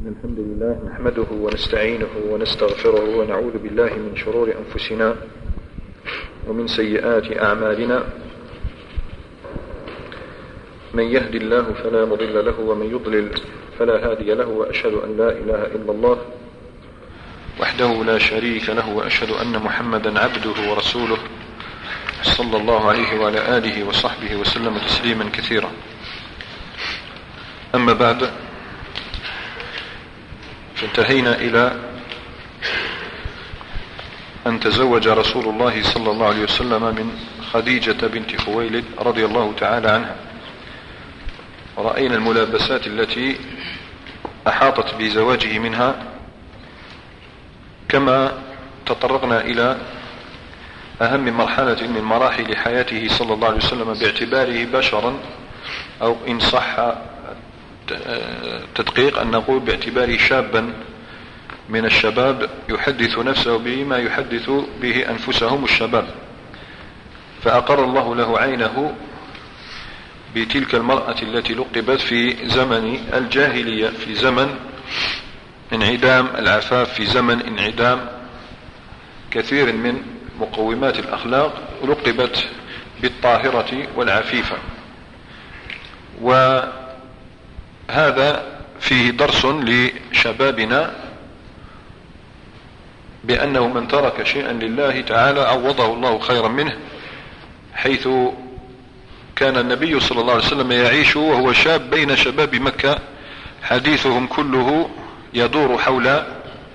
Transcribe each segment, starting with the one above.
إن الحمد لله نحمده ونستعينه ونستغفره ونعوذ بالله من شرور أنفسنا ومن سيئات أعمالنا. من يهد الله فلا مضل له ومن يضلل فلا هادي له، وأشهد أن لا إله إلا الله وحده لا شريك له، وأشهد أن محمدا عبده ورسوله صلى الله عليه وعلى آله وصحبه وسلم تسليما كثيرا. أما بعد، فانتهينا إلى أن تزوج رسول الله صلى الله عليه وسلم من خديجة بنت خويلد رضي الله تعالى عنها، ورأينا الملابسات التي أحاطت بزواجه منها، كما تطرقنا إلى أهم مرحلة من مراحل حياته صلى الله عليه وسلم باعتباره بشرا، أو إن صح تدقيق أن نقول باعتباره شابا من الشباب يحدث نفسه بما يحدث به أنفسهم الشباب. فأقر الله له عينه بتلك المرأة التي لقبت في زمن الجاهلية، في زمن انعدام العفاف، في زمن انعدام كثير من مقومات الأخلاق، لقبت بالطاهرة والعفيفة. وهذا فيه درس لشبابنا بأنه من ترك شيئا لله تعالى عوضه الله خيرا منه، حيث كان النبي صلى الله عليه وسلم يعيش وهو شاب بين شباب مكة، حديثهم كله يدور حول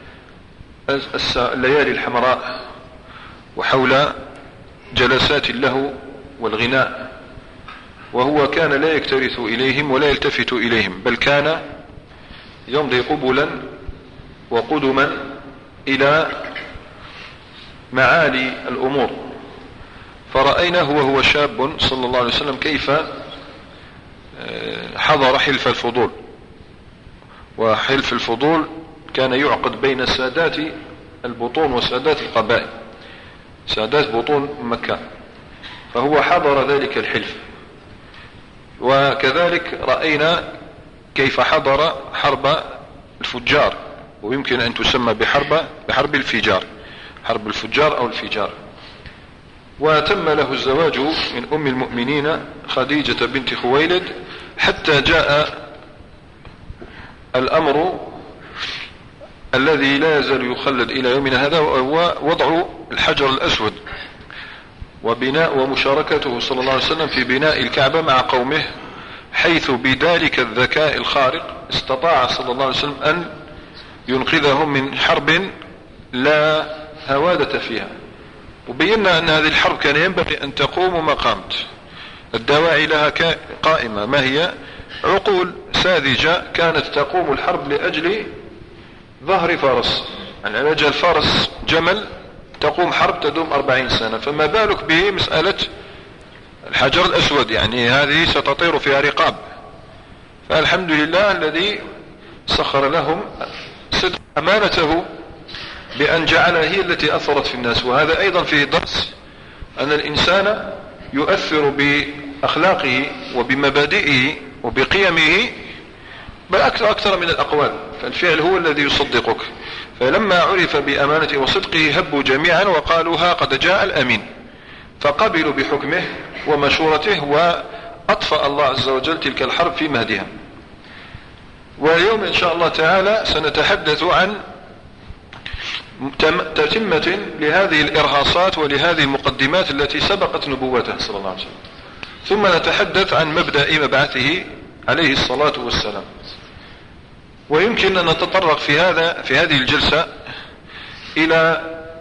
الليالي الحمراء وحول جلسات اللهو والغناء، وهو كان لا يكترث إليهم ولا يلتفت إليهم، بل كان يمضي قبلا وقدما إلى معالي الأمور. فرأيناه وهو شاب صلى الله عليه وسلم كيف حضر حلف الفضول، وحلف الفضول كان يعقد بين سادات البطون وسادات القبائل، سادات بطون مكة، فهو حضر ذلك الحلف. وكذلك رأينا كيف حضر حرب الفجار، ويمكن أن تسمى بحرب الفجار، حرب الفجار أو الفجار. وتم له الزواج من أم المؤمنين خديجة بنت خويلد، حتى جاء الأمر الذي لا يزال يخلد إلى يومنا هذا، وهو وضع الحجر الأسود وبناء ومشاركته صلى الله عليه وسلم في بناء الكعبة مع قومه، حيث بذلك الذكاء الخارق استطاع صلى الله عليه وسلم أن ينقذهم من حرب لا هوادة فيها. وبينا أن هذه الحرب كان ينبغي أن تقوم ما قامت، الدواعي لها قائمة، ما هي؟ عقول ساذجة كانت تقوم الحرب لأجل ظهر فرس، يعني لأجل فرس جمل تقوم حرب تدوم 40 سنة، فما بالك به مسألة الحجر الأسود، يعني هذه ستطير فيها رقاب. فالحمد لله الذي سخر لهم صدق أمانته بأن جعلها هي التي أثرت في الناس. وهذا أيضا فيه درس أن الإنسان يؤثر بأخلاقه وبمبادئه وبقيمه بل أكثر من الأقوال، فالفعل هو الذي يصدقك. فلما عرف بأمانته وصدقه هبوا جميعا وقالوا ها قد جاء الأمين، فقبلوا بحكمه ومشورته، وأطفأ الله عز وجل تلك الحرب في مهدها. واليوم إن شاء الله تعالى سنتحدث عن تتمة لهذه الإرهاصات ولهذه المقدمات التي سبقت نبوته صلى الله عليه وسلم، ثم نتحدث عن مبدأ مبعثه عليه الصلاة والسلام. ويمكن أن نتطرق في هذه الجلسة إلى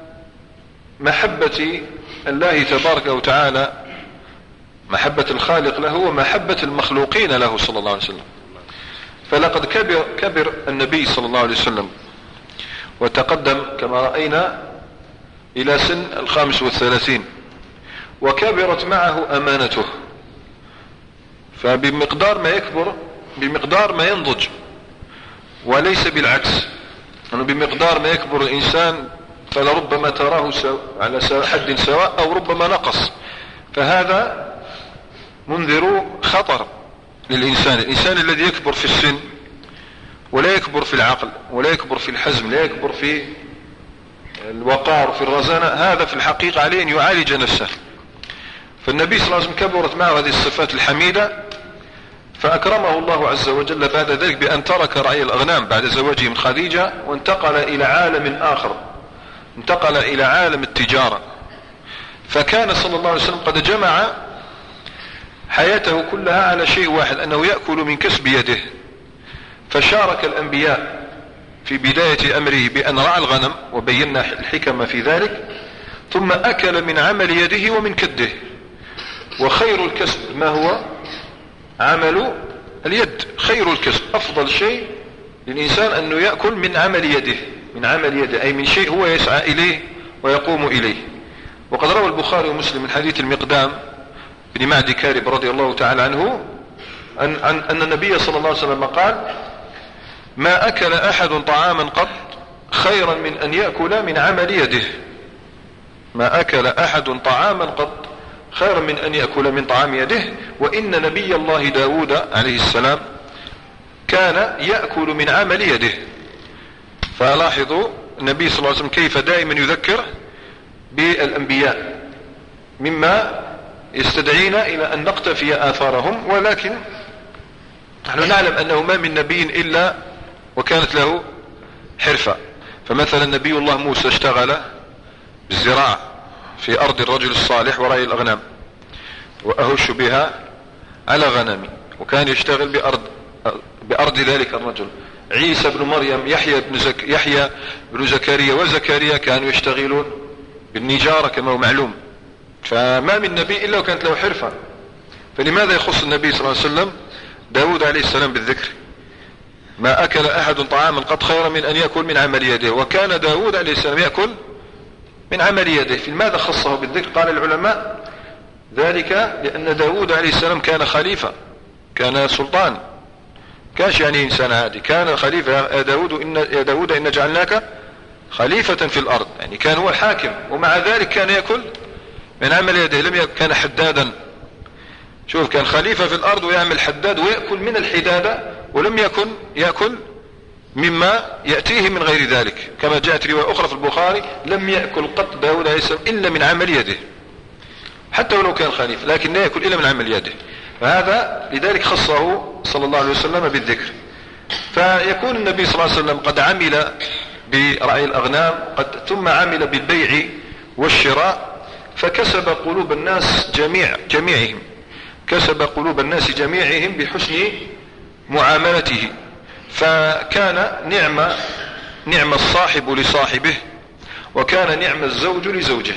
محبة الله تبارك وتعالى، محبة الخالق له ومحبة المخلوقين له صلى الله عليه وسلم. فلقد كبر النبي صلى الله عليه وسلم وتقدم كما رأينا إلى سن 35، وكبرت معه أمانته. فبمقدار ما يكبر بمقدار ما ينضج، وليس بالعكس، أنه بمقدار ما يكبر الإنسان فلربما تراه على حد سواء أو ربما نقص. فهذا منذر خطر للإنسان، الإنسان الذي يكبر في السن ولا يكبر في العقل ولا يكبر في الحزم، لا يكبر في الوقار وفي الرزانة، هذا في الحقيقة عليه أن يعالج نفسه. فالنبي صلى الله عليه وسلم كبرت معه هذه الصفات الحميدة، فأكرمه الله عز وجل بعد ذلك بأن ترك رعي الأغنام بعد زواجه من خديجة، وانتقل إلى عالم آخر، انتقل إلى عالم التجارة. فكان صلى الله عليه وسلم قد جمع حياته كلها على شيء واحد، أنه يأكل من كسب يده. فشارك الأنبياء في بداية أمره بأن رعى الغنم، وبينا الحكمة في ذلك، ثم أكل من عمل يده ومن كده. وخير الكسب ما هو؟ عمل اليد. خير الكسب، أفضل شيء للإنسان أنه يأكل من عمل يده، من عمل يده أي من شيء هو يسعى إليه ويقوم إليه. وقد روى البخاري ومسلم من حديث المقدام بن معدي كارب رضي الله تعالى عنه أن النبي صلى الله عليه وسلم قال: ما أكل أحد طعاما قط خيرا من أن يأكل من عمل يده. ما أكل أحد طعاما قط خيرا من أن يأكل من طعام يده. وإن نبي الله داود عليه السلام كان يأكل من عمل يده. فلاحظوا النبي صلى الله عليه وسلم كيف دائما يذكر بالأنبياء، مما يستدعينا إلى أن نقتفي آثارهم. ولكن نحن نعلم أنه ما من نبي إلا وكانت له حرفة. فمثلا نبي الله موسى اشتغل بالزراعة في أرض الرجل الصالح ورعي الأغنام، وأهش بها على غنمي، وكان يشتغل بأرض ذلك الرجل. عيسى بن مريم، يحيى بن زكريا وزكريا كانوا يشتغلون بالنجارة كما هو معلوم. فما من نبي إلا وكانت له حرفة. فلماذا يخص النبي صلى الله عليه وسلم داود عليه السلام بالذكر؟ ما أكل أحد طعاما قد خيرا من أن يأكل من عمل يده. وكان داود عليه السلام يأكل من عمل يده. في ماذا خصه بالذكر؟ قال العلماء ذلك لأن داود عليه السلام كان خليفة، كان سلطان، كانش يعني إنسان عادي، كان خليفة. يا داود إن جعلناك خليفة في الأرض، يعني كان هو الحاكم، ومع ذلك كان يأكل من عمل يده. لم يكن، كان حدادا. شوف، كان خليفة في الأرض ويعمل حداد ويأكل من الحدادة، ولم يكن يأكل مما يأتيه من غير ذلك. كما جاءت رواية أخرى في البخاري: لم يأكل قط داود عليه السلام إلا من عمل يده، حتى ولو كان خليفة، لكن لا يأكل إلا من عمل يده. فهذا لذلك خصه صلى الله عليه وسلم بالذكر. فيكون النبي صلى الله عليه وسلم قد عمل برعي الأغنام، ثم عمل بالبيع والشراء، فكسب قلوب الناس جميعهم، كسب قلوب الناس جميعهم بحسن معاملته. فكان نعم الصاحب لصاحبه، وكان نعم الزوج لزوجه.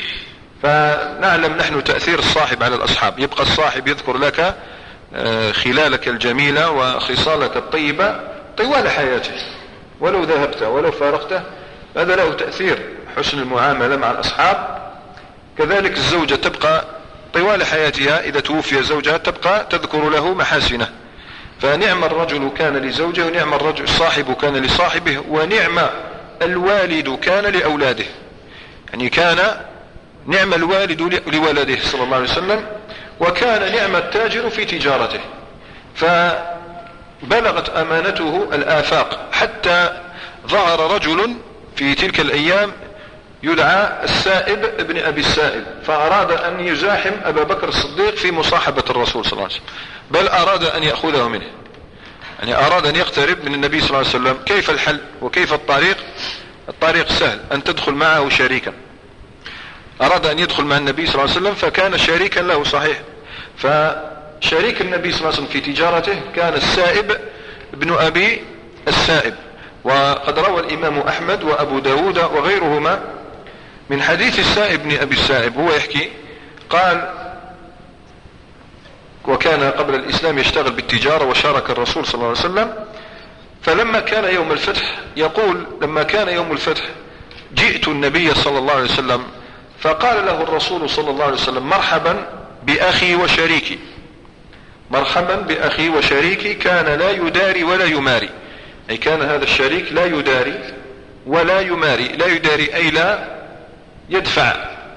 فنعلم نحن تأثير الصاحب على الأصحاب. يبقى الصاحب يذكر لك خلالك الجميلة وخصالك الطيبة طوال حياته، ولو ذهبت ولو فارقته، هذا له تأثير، حسن المعاملة مع الأصحاب. كذلك الزوجة تبقى طوال حياتها، إذا توفي زوجها تبقى تذكر له محاسنه. فنعم الرجل كان لزوجه، ونعم الرجل الصاحب كان لصاحبه، ونعم الوالد كان لأولاده. يعني كان نعم الوالد لولده صلى الله عليه وسلم، وكان نعم التاجر في تجارته. فبلغت أمانته الآفاق، حتى ظهر رجل في تلك الأيام يدعى السائب ابن أبي السائب، فأراد أن يزاحم أبا بكر الصديق في مصاحبة الرسول صلى الله عليه وسلم، بل أراد أن يأخذه منه، يعني أراد أن يقترب من النبي صلى الله عليه وسلم. كيف الحل وكيف الطريق؟ الطريق سهل، أن تدخل معه شريكا. أراد أن يدخل مع النبي صلى الله عليه وسلم، فكان شريكا له صحيح. فشريك النبي صلى الله عليه وسلم في تجارته كان السائب ابن أبي السائب. وقد روى الإمام أحمد وأبو داود وغيرهما من حديث السائب بن أبي السائب، هو يحكي قال: وكان قبل الإسلام يشتغل بالتجارة، وشارك الرسول صلى الله عليه وسلم. فلما كان يوم الفتح، يقول: لما كان يوم الفتح جئت النبي صلى الله عليه وسلم، فقال له الرسول صلى الله عليه وسلم: مرحبا بأخي وشريكي. مرحبا بأخي وشريكي، كان لا يداري ولا يماري، أي كان هذا الشريك لا يداري ولا يماري. لا يداري أي لا يدفع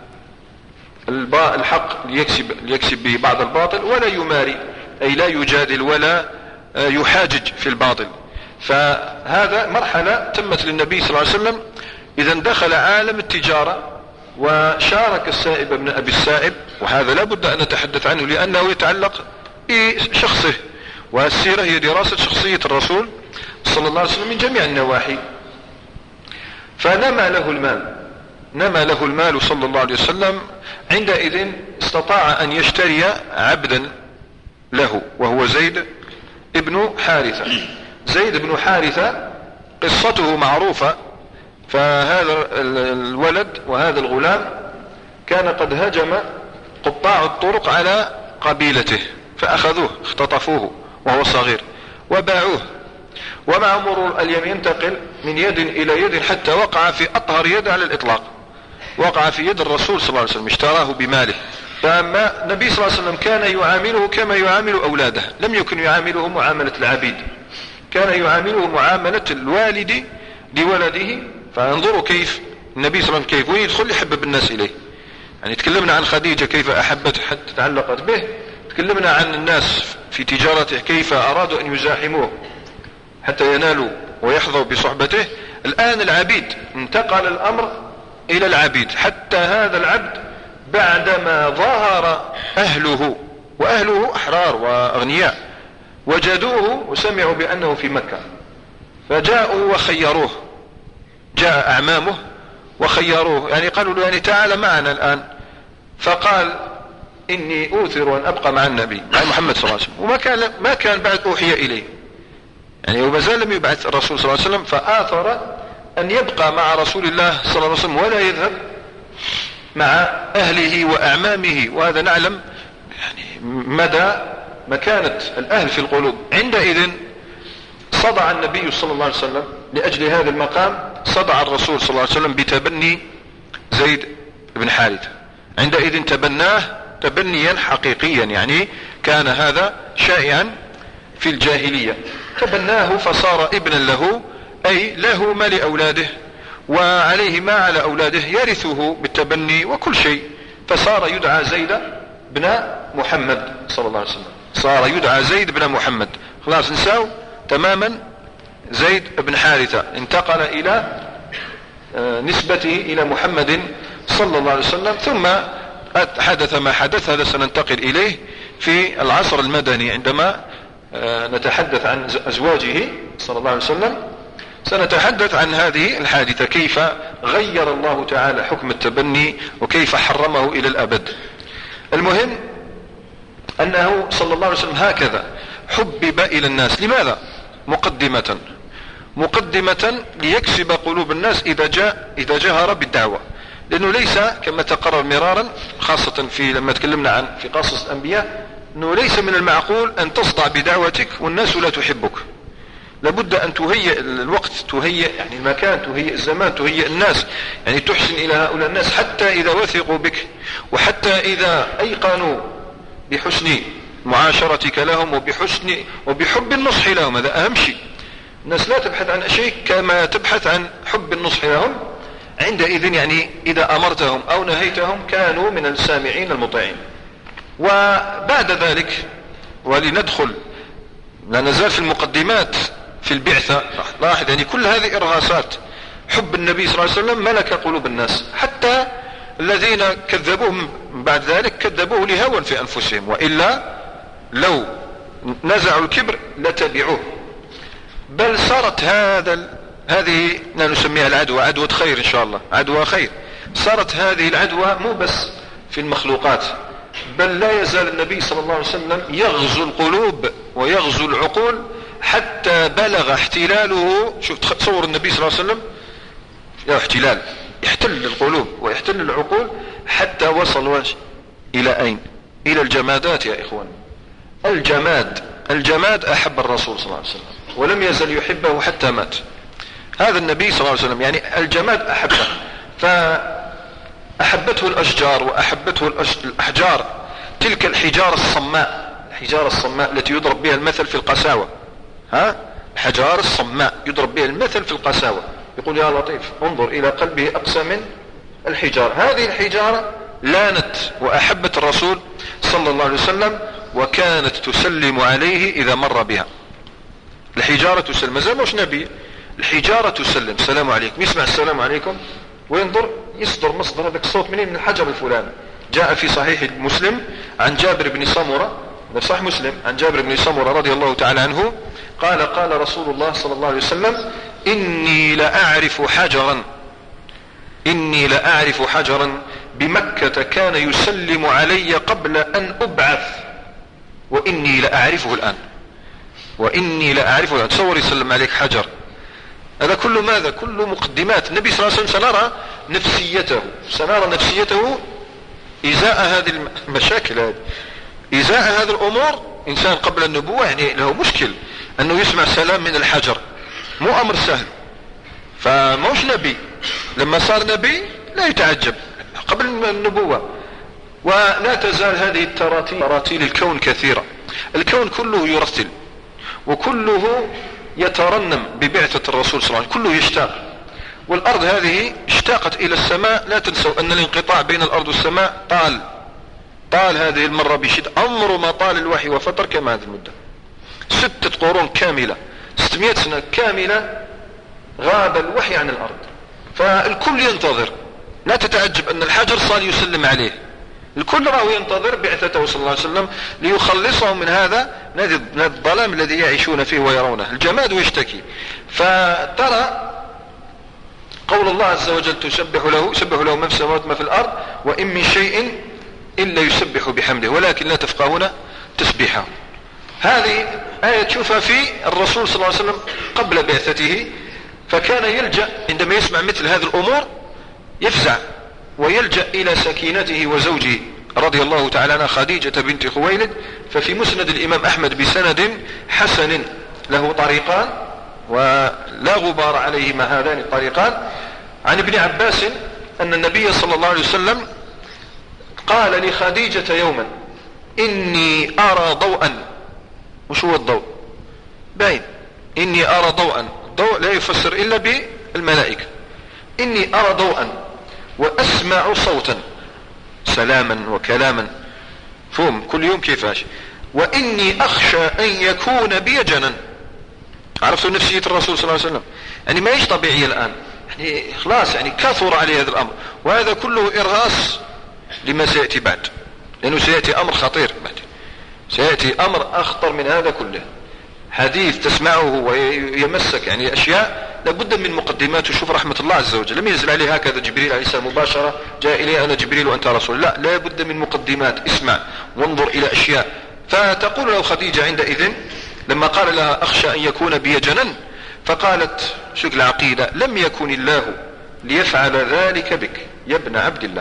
الحق ليكسب به بعض الباطل، ولا يماري أي لا يجادل ولا يحاجج في الباطل. فهذا مرحلة تمت للنبي صلى الله عليه وسلم. إذا دخل عالم التجارة وشارك السائب بن أبي السائب، وهذا لا بد أن نتحدث عنه لأنه يتعلق بشخصه، والسيرة هي دراسة شخصية الرسول صلى الله عليه وسلم من جميع النواحي. فنمى له المال صلى الله عليه وسلم. عندئذ استطاع أن يشتري عبدا له وهو زيد ابن حارثة. زيد بن حارثة قصته معروفة. فهذا الولد وهذا الغلام كان قد هجم قطاع الطرق على قبيلته، فأخذوه اختطفوه وهو صغير وباعوه، ومع مرور الأيام ينتقل من يد إلى يد حتى وقع في أطهر يد على الإطلاق، وقع في يد الرسول صلى الله عليه وسلم، اشتراه بماله. فأما النبي صلى الله عليه وسلم كان يعامله كما يعامل أولاده، لم يكن يعامله معاملة العبيد، كان يعامله معاملة الوالد لولده. فانظروا كيف النبي صلى الله عليه وسلم كيف ويدخل يحبب الناس إليه. يعني تكلمنا عن خديجة كيف أحبته حتى تعلقت به، تكلمنا عن الناس في تجارته كيف أرادوا أن يزاحموه حتى ينالوا ويحظوا بصحبته. الآن العبيد، انتقل الأمر إلى العبيد، حتى هذا العبد بعدما ظهر أهله، وأهله أحرار وأغنياء، وجدوه وسمعوا بأنه في مكة، فجاءوا وخيروه، جاء أعمامه وخيروه، يعني قالوا له يعني تعال معنا الآن. فقال إني أوثر أن أبقى مع النبي، مع محمد صلى الله عليه وسلم، وما كان بعد أوحي إليه، يعني وما زال لم يبعث الرسول صلى الله عليه وسلم، فآثر أن يبقى مع رسول الله صلى الله عليه وسلم ولا يذهب مع أهله وأعمامه. وهذا نعلم يعني مدى مكانة الأهل في القلوب. عندئذ صدع النبي صلى الله عليه وسلم لأجل هذا المقام، صدع الرسول صلى الله عليه وسلم بتبني زيد بن حارثة. عندئذ تبناه تبنيا حقيقيا، يعني كان هذا شائعا في الجاهلية. تبناه فصار ابنا له، أي له ما لأولاده وعليه ما على أولاده، يرثه بالتبني وكل شيء. فصار يدعى زيد بن محمد صلى الله عليه وسلم، صار يدعى زيد بن محمد. خلاص نساو تماما زيد بن حارثة، انتقل إلى نسبته إلى محمد صلى الله عليه وسلم. ثم حدث ما حدث، هذا سننتقل إليه في العصر المدني عندما نتحدث عن أزواجه صلى الله عليه وسلم. سنتحدث عن هذه الحادثة، كيف غير الله تعالى حكم التبني وكيف حرمه إلى الأبد. المهم أنه صلى الله عليه وسلم هكذا حبب إلى الناس. لماذا؟ مقدمة ليكسب قلوب الناس إذا جهر بالدعوة، لأنه ليس كما تقرر مرارا، خاصة لما تكلمنا عن في قصص الأنبياء، أنه ليس من المعقول أن تصدع بدعوتك والناس لا تحبك. لابد أن تهيئ الوقت، تهيئ يعني المكان، تهيئ الزمان، تهيئ الناس، يعني تحسن إلى هؤلاء الناس حتى إذا وثقوا بك، وحتى إذا أيقنوا بحسن معاشرتك لهم وبحب النصح لهم. هذا أهم شيء. الناس لا تبحث عن شيء كما تبحث عن حب النصح لهم. عندئذ يعني إذا أمرتهم أو نهيتهم كانوا من السامعين المطيعين. وبعد ذلك ولندخل، لا نزال في المقدمات في البعثة، لاحظ يعني كل هذه إرهاصات. حب النبي صلى الله عليه وسلم ملك قلوب الناس، حتى الذين كذبوه بعد ذلك كذبوه لهوى في أنفسهم، وإلا لو نزعوا الكبر لتبعوه. بل صارت هذه لا نسميها العدوى، عدوى خير إن شاء الله، عدوى خير. صارت هذه العدوى مو بس في المخلوقات، بل لا يزال النبي صلى الله عليه وسلم يغزو القلوب ويغزو العقول، حتى بلغ احتلاله. شوف تصور النبي صلى الله عليه وسلم يا احتلال، يحتل القلوب ويحتل العقول، حتى وصل إلى أين؟ إلى الجمادات يا إخوان. الجماد أحب الرسول صلى الله عليه وسلم ولم يزل يحبه حتى مات. هذا النبي صلى الله عليه وسلم يعني الجماد أحبه، فأحبته الأشجار وأحبته الأحجار. تلك الحجارة الصماء التي يضرب بها المثل في القساوة، الحجار الصماء يضرب بها المثل في القساوة. يقول يا لطيف انظر إلى قلبه أقسى من الحجار. هذه الحجارة لانت وأحبت الرسول صلى الله عليه وسلم، وكانت تسلم عليه إذا مر بها. الحجارة تسلم، مازال مش نبي، الحجارة تسلم السلام عليكم، يسمع السلام عليكم وينظر يصدر مصدر هذاك الصوت منين؟ من الحجر الفلاني. جاء في صحيح مسلم عن جابر بن سمرة، صحيح مسلم عن جابر بن سمرة رضي الله تعالى عنه قال قال رسول الله صلى الله عليه وسلم إني لأعرف حجرا بمكة كان يسلم علي قبل أن أبعث وإني لأعرفه الآن. تصور يسلم عليك حجر، هذا كله ماذا؟ كله مقدمات. النبي صلى الله عليه وسلم سنرى نفسيته إزاء هذه المشاكل، هذه إزاء هذه الأمور. إنسان قبل النبوة يعني له مشكل أنه يسمع سلام من الحجر، مو أمر سهل. فموش نبي، لما صار نبي لا يتعجب قبل النبوة. ولا تزال هذه التراتيل الكون كثيرة، الكون كله يرتل وكله يترنم ببعثة الرسول صلى الله عليه وسلم، كله يشتاق. والأرض هذه اشتاقت إلى السماء. لا تنسوا أن الانقطاع بين الأرض والسماء طال هذه المرة بشدة، عمره ما طال الوحي وفتر كما هذه المدة. 6 قرون كاملة، 600 سنة كاملة غاب الوحي عن الأرض، فالكل ينتظر. لا تتعجب أن الحجر صار يسلم عليه، الكل راه ينتظر بعثته صلى الله عليه وسلم ليخلصهم من هذا الظلام الذي يعيشون فيه ويرونه. الجماد يشتكي. فترى قول الله عز وجل تسبح له ما في السماوات ما في الأرض وإن من شيء إلا يسبح بحمده ولكن لا تفقهون تسبيحه. هذه آية تشوفها في الرسول صلى الله عليه وسلم قبل بعثته، فكان يلجأ عندما يسمع مثل هذه الأمور يفزع ويلجأ إلى سكينته وزوجه رضي الله تعالى عنها خديجة بنت خويلد. ففي مسند الإمام أحمد بسند حسن له طريقان ولا غبار عليهما هذان الطريقان، عن ابن عباس أن النبي صلى الله عليه وسلم قال لخديجة يوما إني أرى ضوءا. وش هو الضوء؟ باين، إني أرى ضوءا، الضوء لا يفسر إلا بالملائكة. إني أرى ضوءا وأسمع صوتا، سلاما وكلاما، فهم كل يوم كيفاش. وإني أخشى أن يكون بي جنن. عرفتوا نفسية الرسول صلى الله عليه وسلم، يعني ما يش طبيعي الآن، يعني خلاص يعني كثر عليه هذا الأمر. وهذا كله إرهاص لما سيأتي بعد، لأنه سيأتي أمر خطير بعد، سيأتي أمر أخطر من هذا كله. حديث تسمعه ويمسك يعني أشياء لابد من مقدمات. وشوف رحمة الله عز وجل، لم ينزل عليه هكذا جبريل عليه السلام مباشرة جاء إليه أنا جبريل وأنت رسول، لا لابد من مقدمات. اسمع وانظر إلى أشياء. فتقول له خديجة عندئذ لما قال لها أخشى أن يكون بي جنن، فقالت شكل عقيدة لم يكن الله ليفعل ذلك بك يا ابن عبد الله،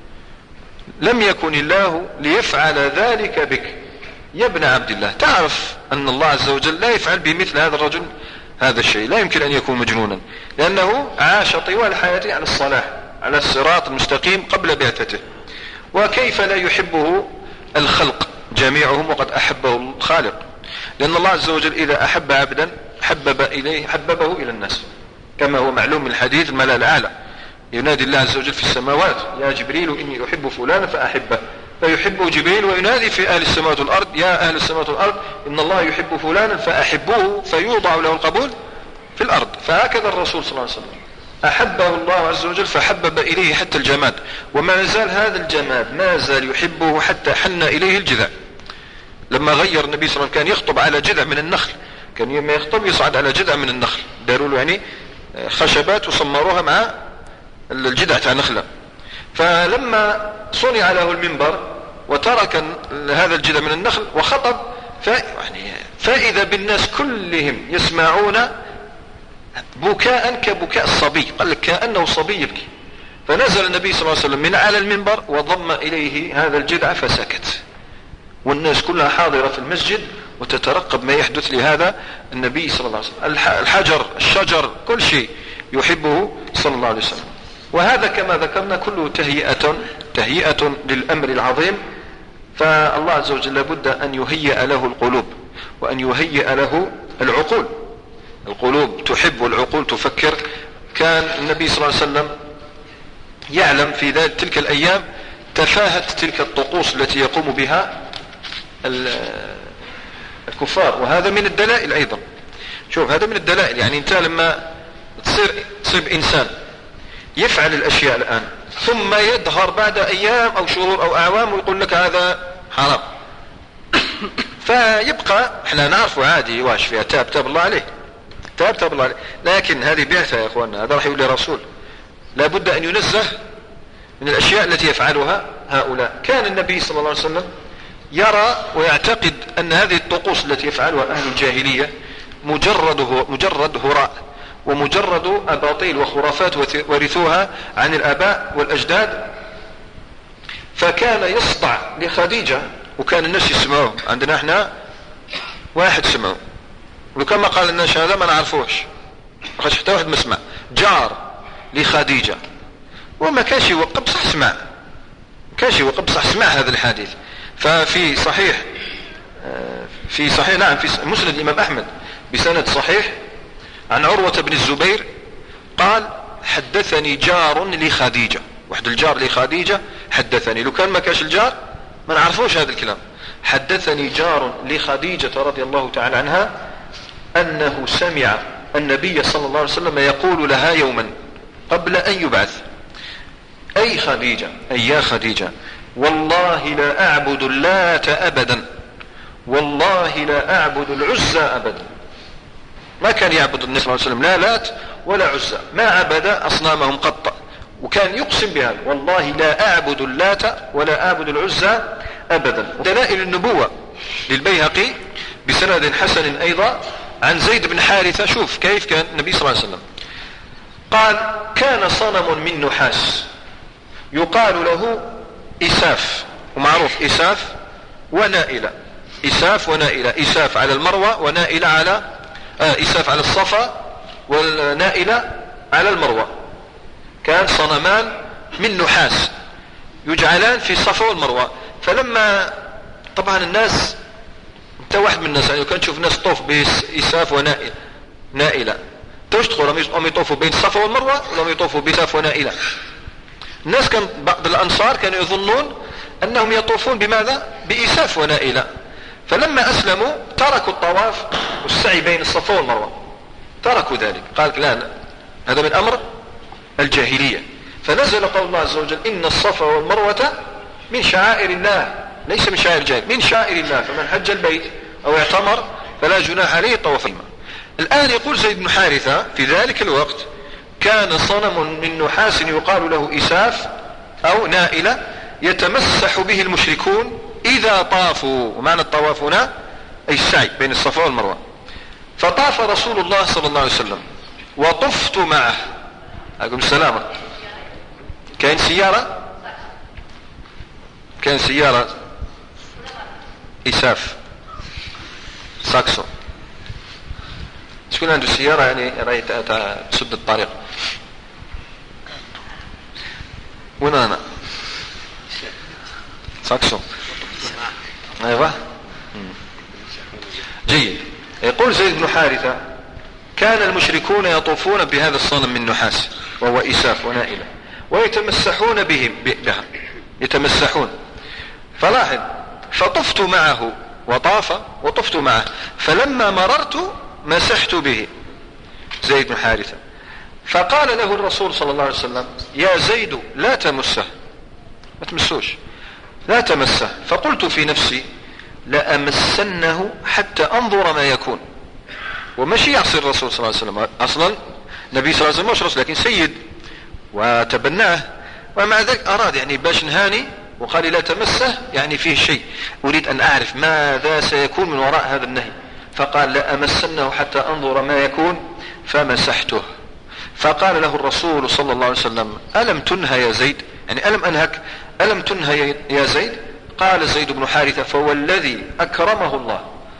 لم يكن الله ليفعل ذلك بك يا ابن عبد الله. تعرف أن الله عز وجل لا يفعل بمثل هذا الرجل هذا الشيء، لا يمكن أن يكون مجنونا، لأنه عاش طوال حياته على الصلاح على الصراط المستقيم قبل بعثته. وكيف لا يحبه الخلق جميعهم وقد أحبه الخالق، لأن الله عز وجل إذا أحب عبدا حببه إلى الناس، كما هو معلوم من الحديث الملأ الأعلى ينادي الله عز وجل في السماوات يا جبريل إني أحب فلانا فأحبه، فيحبه جبريل وينادي في أهل السماوات والأرض يا أهل السماوات والأرض إن الله يحب فلانا فأحبوه، فيوضع له القبول في الأرض. فهكذا الرسول صلى الله عليه وسلم أحبه الله عز وجل فحبب إليه حتى الجماد، وما زال هذا الجماد ما زال يحبه حتى حن إليه الجذع. لما غير النبي صلى الله عليه وسلم كان يخطب على جذع من النخل، كان يوم يخطب يصعد على جذع من النخل، داروا له يعني خشبات وصمروها مع الجذع تاع نخله. فلما صنع له المنبر وترك هذا الجذع من النخل وخطب فإذا بالناس كلهم يسمعون بكاء كبكاء الصبي، قال لك كأنه صبي يبكي. فنزل النبي صلى الله عليه وسلم من على المنبر وضم إليه هذا الجذع فسكت، والناس كلها حاضرة في المسجد وتترقب ما يحدث لهذا النبي صلى الله عليه وسلم. الحجر الشجر كل شيء يحبه صلى الله عليه وسلم. وهذا كما ذكرنا كله تهيئة للأمر العظيم. فالله عز وجل لابد أن يهيئ له القلوب وأن يهيئ له العقول. القلوب تحب والعقول تفكر. كان النبي صلى الله عليه وسلم يعلم في تلك الأيام تفاهة تلك الطقوس التي يقوم بها الكفار، وهذا من الدلائل أيضا. شوف هذا من الدلائل. يعني انت لما تصيب انسان يفعل الاشياء الان ثم يظهر بعد ايام او شهور او اعوام ويقول لك هذا حرام، فيبقى احنا نعرفه عادي واش فيها، تاب الله عليه، تاب الله عليه. لكن هذه بعثة يا اخواننا، هذا راح يولي رسول، لابد ان ينزه من الاشياء التي يفعلها هؤلاء. كان النبي صلى الله عليه وسلم يرى ويعتقد ان هذه الطقوس التي يفعلها اهل الجاهلية مجرد هراء ومجرد اباطيل وخرافات ورثوها عن الاباء والاجداد. فكان يصدع لخديجة وكان الناس يسمعوه، عندنا احنا واحد سمعه وكما قال الناس هذا ما نعرفوش، ما خدش حتى واحد مسمع، جار لخديجة وما كانش يوقف بصح سمع، كانش يوقف بصح سمع هذا الحديث. ففي صحيح نعم في مسند الإمام أحمد بسند صحيح عن عروة بن الزبير قال حدثني جار لخديجة، واحد الجار لخديجة حدثني، لو كان ما كانش الجار ما نعرفوش هذا الكلام. حدثني جار لخديجة رضي الله تعالى عنها أنه سمع النبي صلى الله عليه وسلم يقول لها يوما قبل أن يبعث: أي خديجة، أي يا خديجة، والله لا أعبد اللات أبدا، والله لا أعبد العزى أبدا. ما كان يعبد النبي صلى الله عليه وسلم لا لات ولا عزى، ما عبد أصنامهم قط، وكان يقسم بهذا: والله لا أعبد اللات ولا أعبد العزى أبدا. دلائل النبوة للبيهقي بسند حسن أيضا عن زيد بن حارثة. شوف كيف كان النبي صلى الله عليه وسلم، قال: كان صنم من نحاس يقال له إساف، ومعروف إساف ونائلة، إساف ونائلة، إساف على المروة ونائلة على إساف على الصفا والنائلة على المروة. كان صنمان من نحاس يجعلان في الصفا والمروة. فلما طبعا الناس، انت واحد من الناس يعني كان تشوف ناس طوف بإساف ونائلة، توش تقول هم يطوفوا بين الصفا والمروة ولا هم يطوفوا بإساف ونائلة؟ الناس كان بعض الأنصار كانوا يظنون أنهم يطوفون بماذا؟ بإساف ونائلة. فلما أسلموا تركوا الطواف والسعي بين الصفا والمروة، تركوا ذلك. قال لا هذا من أمر الجاهلية. فنزل قول الله عز وجل: إن الصفا والمروة من شعائر الله، ليس من شعائر الجاهلية، من شعائر الله، فمن حج البيت أو اعتمر فلا جناح عليه الطواف بهما. الآن يقول زيد بن حارثة: في ذلك الوقت كان صنم من نحاس يقال له إساف أو نائلة يتمسح به المشركون إذا طافوا، ومعنى الطواف هنا أي السعي بين الصفا والمروة. فطاف رسول الله صلى الله عليه وسلم وطفت معه. عليكم السلام. كان سيارة إساف ساكسو، شكون عنده سيارة يعني راهي تسد الطريق؟ وين أنا؟ ساكسو. أيوة جيد. يقول زيد بن حارثة: كان المشركون يطوفون بهذا الصنم من نحاس وهو إساف ونائلة ويتمسحون بها يتمسحون. فلاحظ: فطفت معه، وطاف وطفت معه، فلما مررت مسحت به. زيد بن حارثة. فقال له الرسول صلى الله عليه وسلم: يا زيد لا تمسه، ما تمسوش، لا تمسه. فقلت في نفسي: لأمسنه حتى أنظر ما يكون. ومشي يعصي الرسول صلى الله عليه وسلم، أصلا النبي صلى الله عليه وسلم مش رسول لكن سيد وتبناه، ومع ذلك أراد يعني باش نهاني وقال لي لا تمسه، يعني فيه شيء أريد أن أعرف ماذا سيكون من وراء هذا النهي. فقال: لأمسنه حتى أنظر ما يكون، فمسحته. فقال له الرسول صلى الله عليه وسلم: ألم تنهى يا زيد؟ يعني ألم أنهك؟ ألم تنهى يا زيد؟ قال زيد بن حارثة: فوالذي أكرمه الله،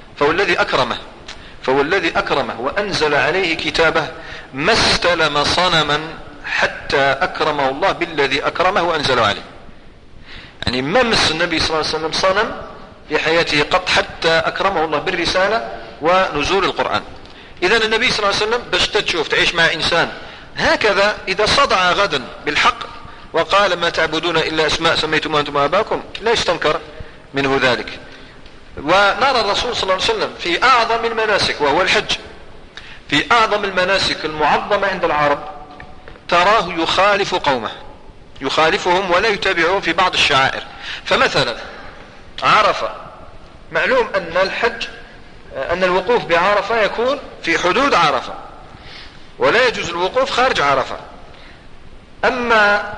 فوالذي أكرمه وأنزل عليه كتابه ما استلم صنما حتى أكرمه الله بالذي أكرمه وأنزله عليه. يعني ما مس النبي صلى الله عليه وسلم صنم في حياته قط حتى أكرمه الله بالرسالة ونزول القرآن. إذن النبي صلى الله عليه وسلم باش تشوف تعيش مع إنسان هكذا، إذا صدع غدا بالحق وقال: ما تعبدون إلا أسماء سميتم أنتم آباءكم، لا يستنكر منه ذلك. ونرى الرسول صلى الله عليه وسلم في أعظم المناسك وهو الحج في أعظم المناسك المعظمة عند العرب تراه يخالف قومه، يخالفهم ولا يتابعهم في بعض الشعائر. فمثلا عرفة، معلوم أن الحج أن الوقوف بعرفة يكون في حدود عرفة ولا يجوز الوقوف خارج عرفة. أما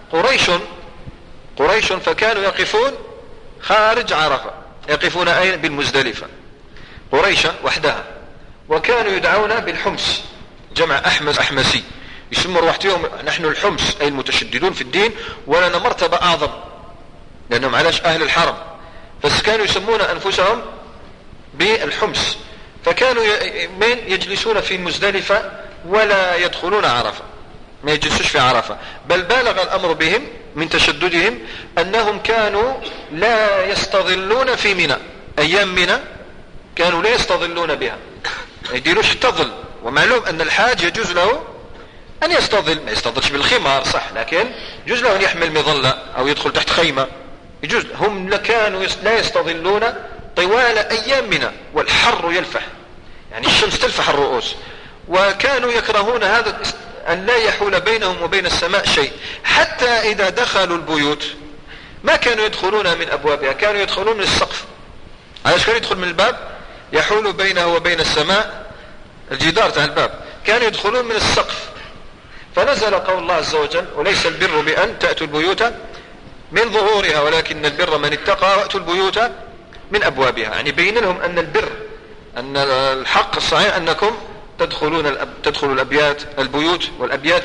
قريش فكانوا يقفون خارج عرفة، يقفون أين؟ بالمزدلفة، قريش وحدها، وكانوا يدعون بالحمص، جمع أحمس أحمسي، يسموا روحتهم نحن الحمص أي المتشددون في الدين، ولنا مرتبة أعظم لأنهم علاش أهل الحرم، فكانوا يسمون أنفسهم بالحمص. فكانوا من يجلسون في مزدلفة ولا يدخلون عرفة، ما يجلسوش في عرفة، بل بالغ الأمر بهم من تشددهم أنهم كانوا لا يستظلون في منى، أيام منى كانوا لا يستظلون بها، ما يديروش التظل. ومعلوم أن الحاج يجوز له أن يستظل، ما يستظلش بالخمار صح، لكن يجوز له أن يحمل مظلة أو يدخل تحت خيمة، يجوز. هم كانوا لا يستظلون طوال أيام منى والحر يلفح، يعني الشمس تلفح الرؤوس، وكانوا يكرهون هذا أن لا يحول بينهم وبين السماء شيء. حتى إذا دخلوا البيوت ما كانوا يدخلون من أبوابها، كانوا يدخلون من السقف. علاش كان يدخل من الباب؟ يحول بينه وبين السماء الجدار تاع الباب، كانوا يدخلون من السقف. فنزل قول الله عز وجل: وليس البر بأن تأتوا البيوت من ظهورها ولكن البر من اتقى وأتوا البيوت من أبوابها. يعني بين لهم أن البر، أن الحق الصحيح أنكم تدخلوا البيوت والأبيات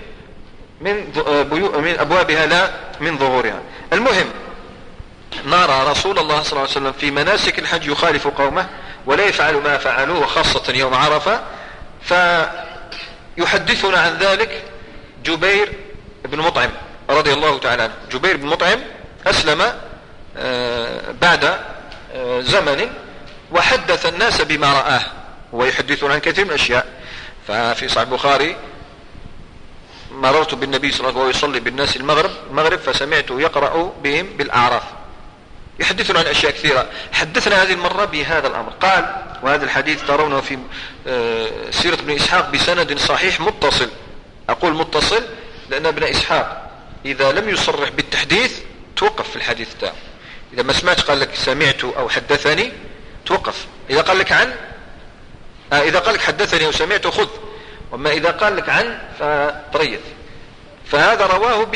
من أبوابها لا من ظهورها. المهم نرى رسول الله صلى الله عليه وسلم في مناسك الحج يخالف قومه ولا يفعل ما فعلوه، وخاصة يوم عرفة. فيحدثنا عن ذلك جبير بن مطعم رضي الله تعالى عنه. جبير بن مطعم أسلم بعد زمن وحدث الناس بما رآه، ويحدثون عن كثير من الأشياء. ففي صحيح البخاري: مررت بالنبي صلى الله عليه وسلم وهو يصلي بالناس المغرب فسمعته يقرأ بهم بالأعراف. يحدثون عن أشياء كثيرة. حدثنا هذه المرة بهذا الأمر، قال: وهذا الحديث ترونه في سيرة ابن إسحاق بسند صحيح متصل. أقول متصل لأن ابن إسحاق إذا لم يصرح بالتحديث توقف في الحديث تاعه. إذا ما سمعت قال لك سمعت أو حدثني توقف. إذا قال لك إذا قال لك حدثني أو سمعت خذ، وما إذا قال لك عن فتريث. فهذا رواه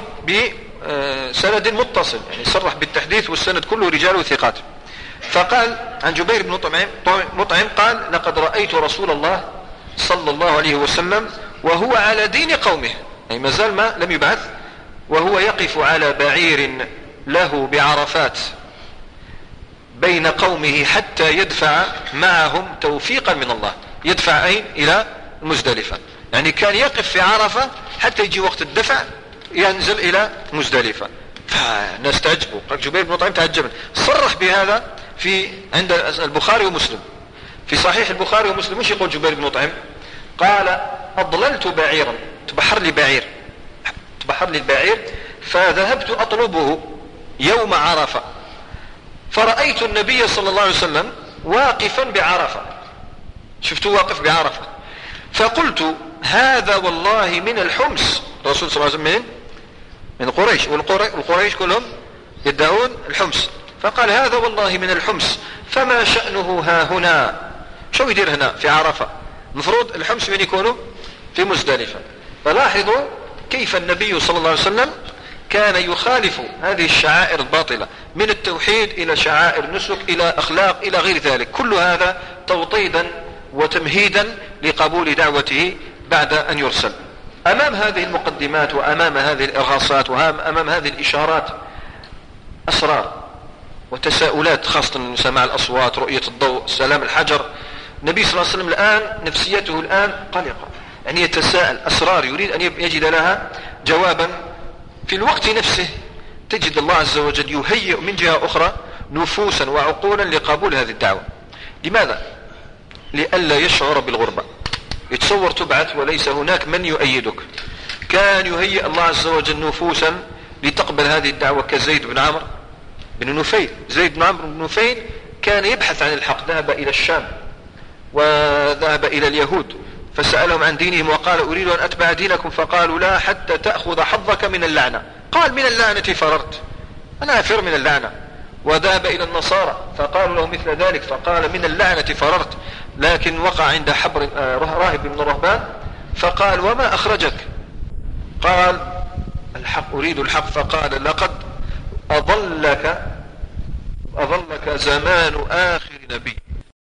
بسند متصل، يعني صرح بالتحديث والسند كله رجال ثقات. فقال عن جبير بن مطعم قال: لقد رأيت رسول الله صلى الله عليه وسلم وهو على دين قومه، يعني ما زال ما لم يبعث، وهو يقف على بعير له بعرفات بين قومه حتى يدفع معهم توفيقا من الله. يدفع أين؟ إلى مزدلفة، يعني كان يقف في عرفة حتى يجي وقت الدفع ينزل إلى مزدلفة. فالناس تعجبوا، قال جبير بن مطعم تعجبا. صرح بهذا عند البخاري ومسلم، في صحيح البخاري ومسلم. مش يقول جبير بن مطعم قال: أضللت بعيرا، تبحر لي البعير فذهبت أطلبه يوم عرفة فرأيت النبي صلى الله عليه وسلم واقفا بعرفة، شفته واقف بعرفة، فقلت: هذا والله من الحمص. الرسول صلى الله عليه وسلم من قريش، والقريش كلهم يدعون الحمص. فقال: هذا والله من الحمص، فما شأنه ها هنا؟ شو يدير هنا في عرفة؟ المفروض الحمص من يكونوا في مزدلفة. فلاحظوا كيف النبي صلى الله عليه وسلم كان يخالف هذه الشعائر الباطلة، من التوحيد إلى شعائر نسك إلى أخلاق إلى غير ذلك، كل هذا توطيدا وتمهيدا لقبول دعوته بعد أن يرسل. أمام هذه المقدمات وأمام هذه الإرهاصات وأمام هذه الإشارات أسرار وتساؤلات، خاصة سماع الأصوات، رؤية الضوء، سلام الحجر. النبي صلى الله عليه وسلم الآن نفسيته الآن قلقة، يعني يتساءل أسرار يريد أن يجد لها جوابا. في الوقت نفسه تجد الله عز وجل يهيئ من جهة أخرى نفوسا وعقولا لقبول هذه الدعوة. لماذا؟ لئلا يشعر بالغربة، يتصور تبعث وليس هناك من يؤيدك. كان يهيئ الله عز وجل نفوسا لتقبل هذه الدعوة كزيد بن عمرو بن نفيل. زيد بن عمرو بن نفيل كان يبحث عن الحق، ذهب إلى الشام وذهب إلى اليهود فسألهم عن دينهم وقال أريد أن أتبع دينكم، فقالوا لا حتى تأخذ حظك من اللعنة. قال من اللعنة فررت، أنا أفر من اللعنة. وذهب إلى النصارى فقالوا له مثل ذلك، فقال من اللعنة فررت، لكن وقع عند حبر راهب من الرهبان فقال وما أخرجك؟ قال الحق، أريد الحق. فقال لقد أظلك زمان آخر نبي،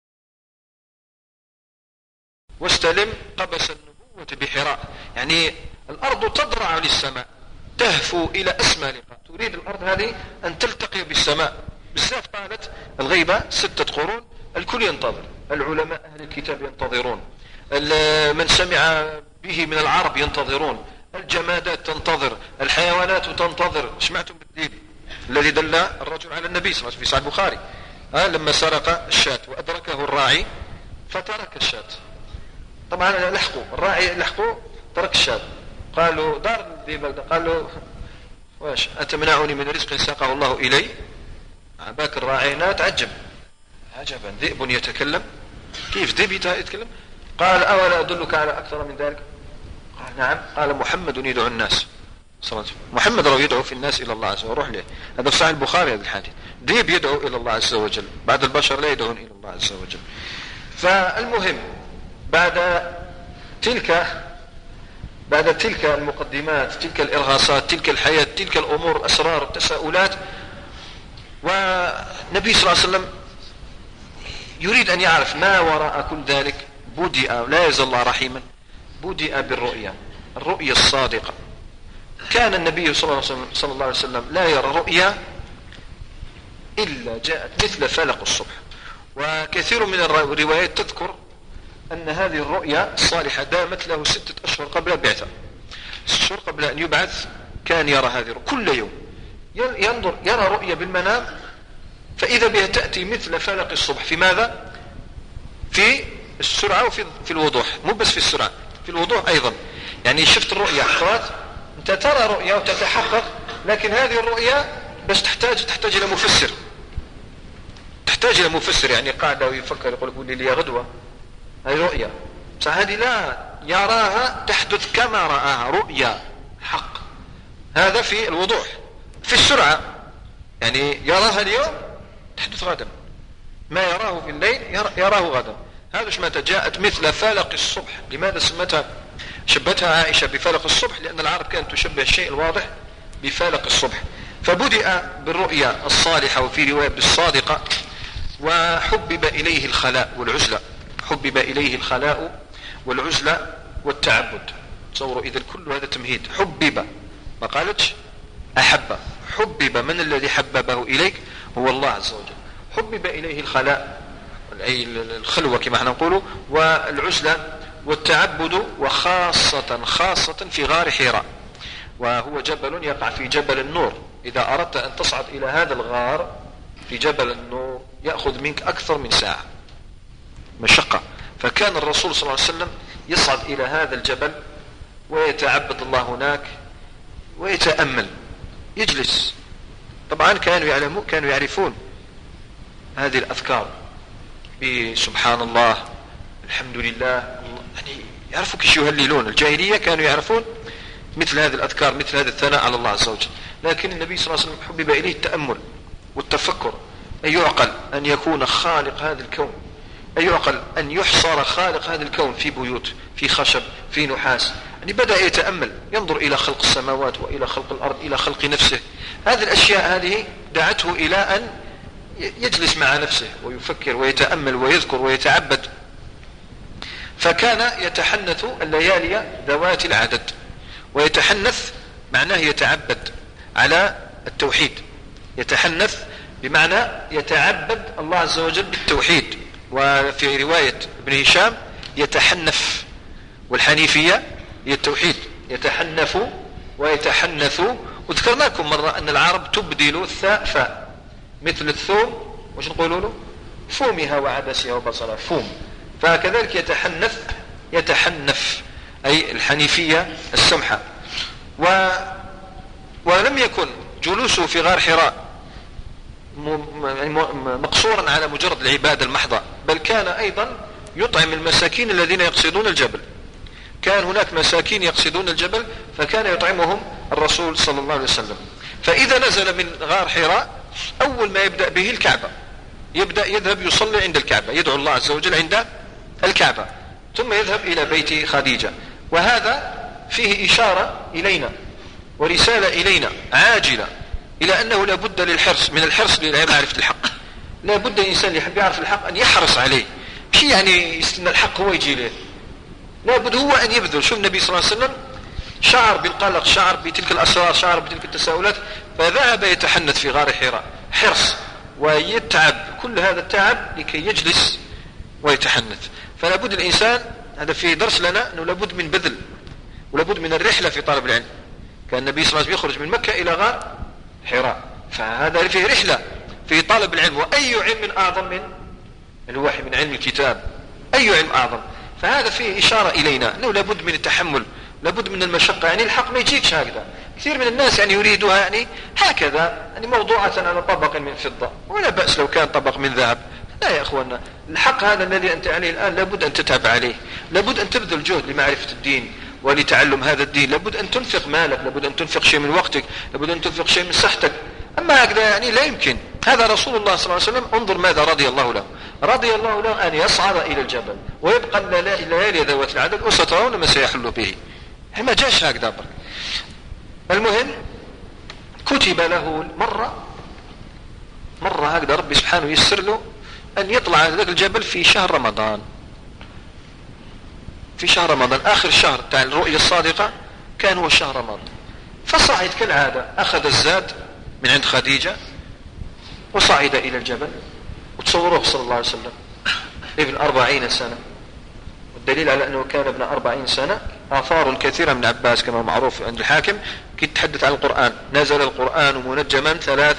واستلم قبس النبوة بحراء. يعني الأرض تضرع للسماء، تهفو إلى أسمى لقاء، تريد الأرض هذه أن تلتقي بالسماء. بالذات قالت الغيبة 6 قرون، الكل ينتظر، العلماء أهل الكتاب ينتظرون، من سمع به من العرب ينتظرون، الجمادات تنتظر، الحيوانات تنتظر. سمعتم بالديب الذي دل الرجل على النبي صلى الله عليه وسلم في صحيح البخاري لما سرق الشاة وأدركه الراعي فترك الشاة. طبعا لحقوا الراعي، لحقوا ترك الشاة، قالوا دار الذئب، قالوا واش أتمنعني من رزق ساقه الله إلي؟ باك الراعي تعجب عجبا، ذئب يتكلم، كيف ذئب يتكلم؟ قال أولا أدلك على أكثر من ذلك؟ قال نعم. قال محمد يدعو الناس صلى الله عليه وسلم، محمد راه يدعو في الناس إلى الله عز وجل، روح له، هذا في صحيح البخاري هذا الحديث، ذئب يدعو إلى الله عز وجل، بعد البشر لا يدعون إلى الله عز وجل. فالمهم بعد تلك المقدمات، تلك الإرهاصات، تلك الحياة، تلك الأمور، الأسرار، التساؤلات، والنبي صلى الله عليه وسلم يريد أن يعرف ما وراء كل ذلك. بدأ، لا يزال الله رحيما، بدأ بالرؤيا، الرؤيا الصادقة. كان النبي صلى الله عليه وسلم لا يرى رؤيا إلا جاءت مثل فلق الصبح. وكثير من الروايات تذكر أن هذه الرؤيا الصالحة دامت له 6 أشهر قبل البعثة، 6 أشهر قبل أن يبعث كان يرى هذه الرؤيا كل يوم، يرى رؤيا بالمنام، فإذا بها تأتي مثل فلق الصبح. في ماذا؟ في السرعة وفي الوضوح، مو بس في السرعة، في الوضوح أيضا. يعني شفت الرؤيا أخوات، أنت ترى رؤيا وتتحقق، لكن هذه الرؤيا بس تحتاج إلى مفسر، تحتاج إلى مفسر. يعني قاعد يفكر يقول لي غدوة هذه رؤيا، هذه لا يراها تحدث كما رآها، رؤيا حق. هذا في الوضوح. في السرعة يعني يراها اليوم تحدث غدا، ما يراه في الليل يراه غدا. هذا شمتها جاءت مثل فلق الصبح. لماذا شبتها عائشة بفلق الصبح؟ لأن العرب كانت تشبه الشيء الواضح بفلق الصبح. فبدأ بالرؤيا الصالحة وفي رواية بالصادقة. وحبب إليه الخلاء والعزلة، حبب إليه الخلاء والعزلة والتعبد. تصوروا إذا كل هذا تمهيد. حبب، ما قالتش أحب، حبب. من الذي حببه إليك؟ هو الله عز وجل. حبب إليه الخلاء، أي الخلوة كما احنا نقول، والعزلة والتعبد، وخاصة في غار حراء، وهو جبل يقع في جبل النور. إذا أردت أن تصعد إلى هذا الغار في جبل النور يأخذ منك أكثر من ساعة مشقة. فكان الرسول صلى الله عليه وسلم يصعد إلى هذا الجبل ويتعبد الله هناك ويتأمل، يجلس. طبعا كانوا يعرفون هذه الأذكار بسبحان الله، الحمد لله، يعني يعرفوا كيش يهللون. الجاهلية كانوا يعرفون مثل هذه الأذكار، مثل هذا الثناء على الله عز وجل. لكن النبي صلى الله عليه وسلم حبب إليه التأمل والتفكر، أن يعقل أن يكون خالق هذا الكون، أن يعقل أن يحصر خالق هذا الكون في بيوت، في خشب، في نحاس. يعني بدأ يتأمل، ينظر إلى خلق السماوات وإلى خلق الأرض، إلى خلق نفسه. هذه الأشياء هذه دعته إلى أن يجلس مع نفسه ويفكر ويتأمل ويذكر ويتعبد. فكان يتحنث الليالي ذوات العدد، ويتحنث معناه يتعبد على التوحيد. يتحنث بمعنى يتعبد الله عز وجل بالتوحيد. وفي رواية ابن هشام يتحنف، والحنيفية هي التوحيد. يتحنف ويتحنث. وذكرنا لكم مرة أن العرب تبدل الثاء فاء، مثل الثوم وش نقولوا له؟ فومها وعدسها وبصلها، فوم. فكذلك يتحنف أي الحنيفية السمحة. ولم يكن جلوسه في غار حراء مقصورا على مجرد العبادة المحضة، بل كان أيضا يطعم المساكين الذين يقصدون الجبل. كان هناك مساكين يقصدون الجبل فكان يطعمهم الرسول صلى الله عليه وسلم. فإذا نزل من غار حراء أول ما يبدأ به الكعبة، يبدأ يذهب يصلي عند الكعبة، يدعو الله عز وجل عند الكعبة، ثم يذهب إلى بيت خديجة. وهذا فيه إشارة إلينا ورسالة إلينا عاجلة إلى أنه لابد للحرص، من الحرص لمعرفة الحق. لابد الإنسان اللي يحب يعرف الحق أن يحرص عليه، مش يعني يستنى الحق هو يجي له، لابد هو أن يبذل. شوف النبي صلى الله عليه وسلم شعر بالقلق، شعر بتلك الأسرار، شعر بتلك التساؤلات، فذهب يتحنث في غار حراء، حرص ويتعب كل هذا التعب لكي يجلس ويتحنث. فلابد الإنسان، هذا فيه درس لنا أنه لابد من بذل ولابد من الرحلة في طلب العلم. كان النبي صلى الله عليه وسلم يخرج من مكة إلى غار حراء، فهذا فيه رحلة في طلب العلم. وأي علم أعظم من الوحي، من علم الكتاب، أي علم أعظم. فهذا فيه إشارة إلينا أنه لابد من التحمل، لابد من المشقة. يعني الحق ما يجيكش هكذا. كثير من الناس يعني يريدها يعني هكذا، يعني موضوعة على طبق من فضة، ولا بأس لو كان طبق من ذهب. لا يا أخوانا، الحق هذا الذي أنت عليه الآن لابد أن تتعب عليه، لابد أن تبذل جهد لمعرفة الدين ولتعلم هذا الدين. لابد أن تنفق مالك، لابد أن تنفق شيء من وقتك، لابد أن تنفق شيء من صحتك. أما هكذا يعني لا يمكن. هذا رسول الله صلى الله عليه وسلم، انظر ماذا رضي الله له. رضي الله له أن يصعد إلى الجبل ويبقى الليالي ذوات العدد وسترون ما سيحل به. ما جاش هكذا برك. المهم كتب له مرة هكذا ربي سبحانه يسر له أن يطلع على ذاك الجبل في شهر رمضان. في شهر رمضان، آخر شهر تاع الرؤية الصادقة كان هو شهر رمضان. فصعد كالعادة، أخذ الزاد من عند خديجة وصعد إلى الجبل. وتصوروه صلى الله عليه وسلم ابن 40 سنة، والدليل على أنه كان ابن 40 سنة آثار كثيرة من عباس كما معروف عند الحاكم كي تحدث عن القرآن. نزل القرآن منجما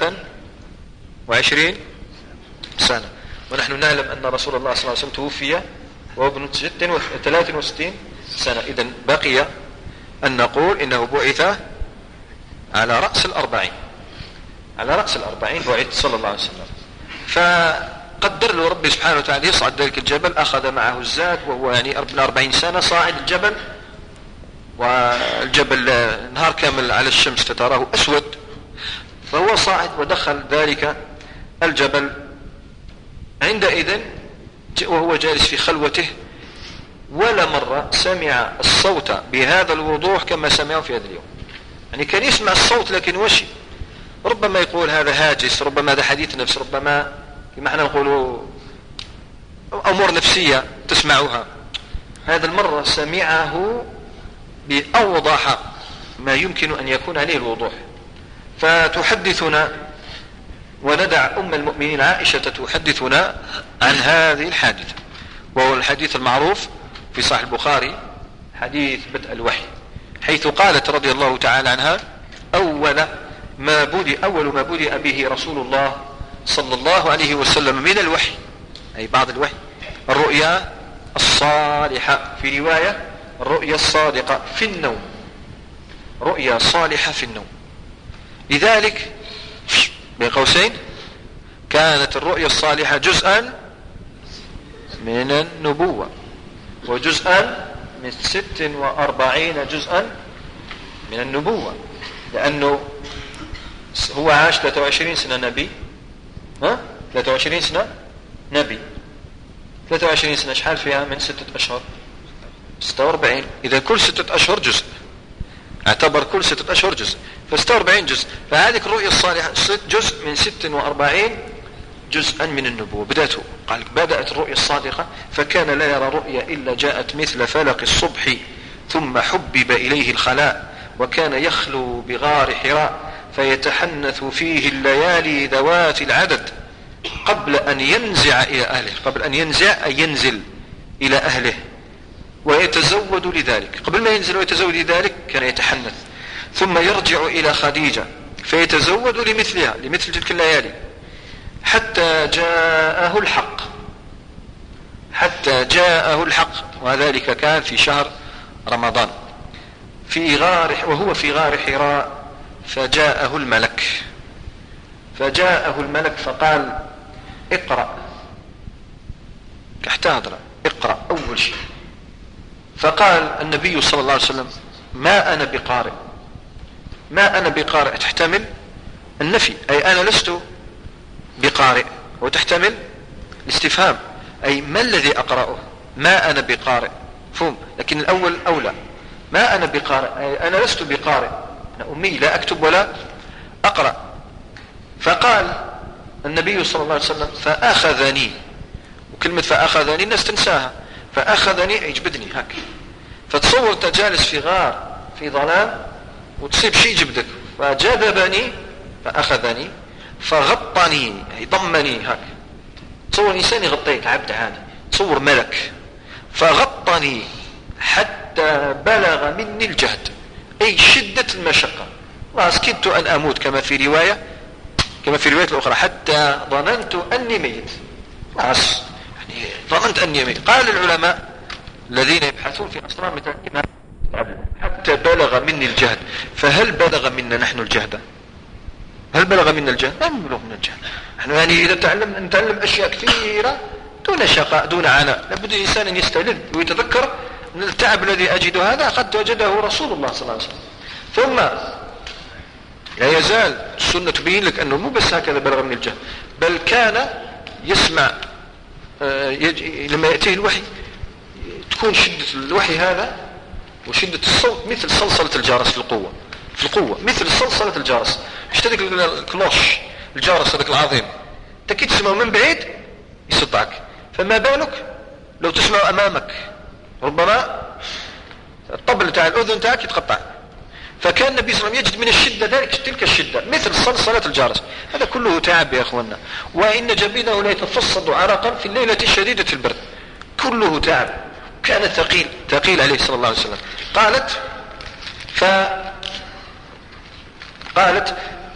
23 سنة، ونحن نعلم أن رسول الله صلى الله عليه وسلم توفي وهو ابن 63 سنة. إذن بقي أن نقول إنه بعث على رأس 40، على رأس 40 بعث صلى الله عليه وسلم. فقدر له ربي سبحانه وتعالى يصعد ذلك الجبل، أخذ معه الزاد وهو يعني ابن 40 سنة صاعد الجبل. والجبل نهار كامل على الشمس فتراه أسود، فهو صاعد ودخل ذلك الجبل. عندئذ وهو جالس في خلوته ولا مرة سمع الصوت بهذا الوضوح كما سمعه في هذا اليوم. يعني كان يسمع الصوت لكن وشي، ربما يقول هذا هاجس، ربما هذا حديث نفس، ربما كما احنا نقول أمور نفسية تسمعها. هذا المرة سمعه بأوضح ما يمكن أن يكون عليه الوضوح. فتحدثنا وندع أم المؤمنين عائشة تحدثنا عن هذه الحادثة، وهو الحديث المعروف في صحيح البخاري حديث بدء الوحي، حيث قالت رضي الله تعالى عنها أول ما بدأ به رسول الله صلى الله عليه وسلم من الوحي، أي بعض الوحي، الرؤيا الصالحة، في رواية الرؤيا الصادقة في النوم، رؤيا صالحة في النوم. لذلك بين قوسين كانت الرؤيا الصالحة جزءا من النبوة وجزءا من 46 جزءا من النبوة، لأنه هو عاش 23 سنة نبي، 23 سنة نبي، 23 سنة شحال فيها من 6 أشهر؟ 46. إذا كل 6 أشهر جزء، اعتبر كل 6 أشهر جزء، ف46 جزء. فهذه الرؤيا الصالحة جزء من 46 جزءا من النبوة. بدأته قال بدأت الرؤيا الصادقة فكان لا يرى رؤيا إلا جاءت مثل فلق الصبح ثم حبب إليه الخلاء، وكان يخلو بغار حراء فيتحنث فيه الليالي ذوات العدد قبل أن ينزع إلى أهله، قبل أن ينزع أي ينزل إلى أهله ويتزود لذلك. قبل ما ينزل ويتزود لذلك كان يتحنث، ثم يرجع إلى خديجة فيتزود لمثلها، لمثل تلك الليالي، حتى جاءه الحق، حتى جاءه الحق. وذلك كان في شهر رمضان في غار، وهو في غار حراء. فجاءه الملك فقال اقرأ، كحتاضر اقرأ أول شيء. فقال النبي صلى الله عليه وسلم ما أنا بقارئ. ما أنا بقارئ تحتمل النفي، أي أنا لست بقارئ، وتحتمل الاستفهام، أي ما الذي أقرأه؟ ما أنا بقارئ فهم، لكن الأول أولى. ما أنا بقارئ أي أنا لست بقارئ، أنا أمي لا أكتب ولا أقرأ. فقال النبي صلى الله عليه وسلم فأخذني، وكلمة فأخذني الناس تنساها، فأخذني يجبدني هك. فتصور أنت جالس في غار في ظلام وتصيب شيء يجبدك، فجذبني فأخذني، فغطني ضمني هك. تصور إنسان يغطيك عبد عادي، تصور ملك، فغطني حتى بلغ مني الجهد، أي شدة المشقة، كدت أن أموت كما في رواية الأخرى، حتى ظننت أني ميت، يعني ظننت أني ميت. قال العلماء الذين يبحثون في أسرار مثل الإمام حتى بلغ مني الجهد، فهل بلغ منا نحن الجهد؟ هل بلغ منا الجهد؟ لا نبلغ من الجهد. نحن يعني إذا نتعلم أشياء كثيرة دون شقاء دون عناء، لابد الإنسان أن يستلذ ويتذكر أن التعب الذي أجد هذا قد وجده رسول الله صلى الله عليه وسلم. ثم لا يزال السنة تبين لك أنه مو بس هكذا بلغ من الجهد، بل كان يسمع لما يأتيه الوحي تكون شدة الوحي هذا وشدة الصوت مثل صلصلة الجرس في القوة مثل صلصلة الجرس. اشترك الكلوش الجرس هذاك العظيم، انت كي تسمعه من بعيد يصدعك، فما بالك لو تسمعه امامك ربما الطبل تاع الاذن تاعك يتقطع. فكان النبي صلى الله عليه وسلم يجد من الشدة تلك الشدة مثل صلصلة الجرس. هذا كله تعب يا اخوانا، وان جبينه لا يتفصد عرقا في الليلة شديدة البرد، كله تعب، كان ثقيل عليه صلى الله عليه وسلم. قالت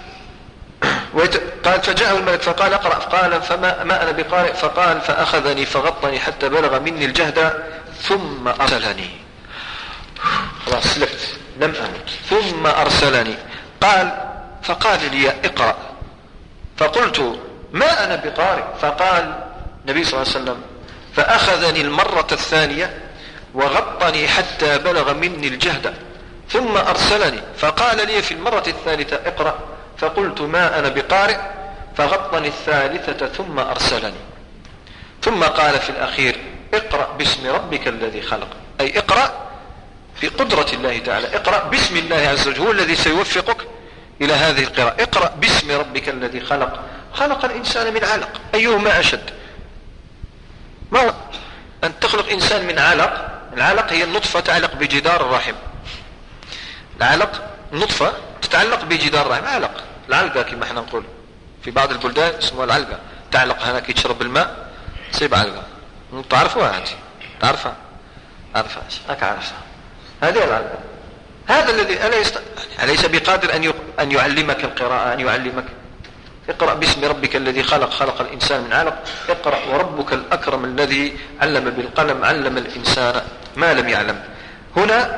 فجاءه الملك فقال اقرأ، قال فما أنا بقارئ، فقال فأخذني فغطني حتى بلغ مني الجهد ثم أرسلني. خلاص سلكت لم أمت، ثم أرسلني. فقال لي اقرأ، فقلت ما أنا بقارئ. فقال النبي صلى الله عليه وسلم فأخذني المرة الثانية وغطني حتى بلغ مني الجهد ثم أرسلني. فقال لي في المرة الثالثة اقرأ، فقلت ما أنا بقارئ، فغطني الثالثة ثم أرسلني. ثم قال في الأخير اقرأ باسم ربك الذي خلق، أي اقرأ بقدرة الله تعالى، اقرأ باسم الله عز وجل، هو الذي سيوفقك إلى هذه القراءة. اقرأ باسم ربك الذي خلق الإنسان من علق، أيهما أشد؟ ما هو أن تخلق إنسان من علق؟ العلق هي النطفة تعلق بجدار الرحم، العلق نطفة تتعلق بجدار الرحم، العلقة كما احنا نقول في بعض البلدان اسمها العلقة، تعلق هنا كي تشرب الماء تصيب علقة. تعرفوها هذه؟ تعرفها عارفها هذه العلقة. هذا الذي أليس بقادر أن يعلمك القراءة، أن يعلمك اقرأ باسم ربك الذي خلق الإنسان من علق، اقرأ وربك الأكرم الذي علم بالقلم علم الإنسان ما لم يعلم. هنا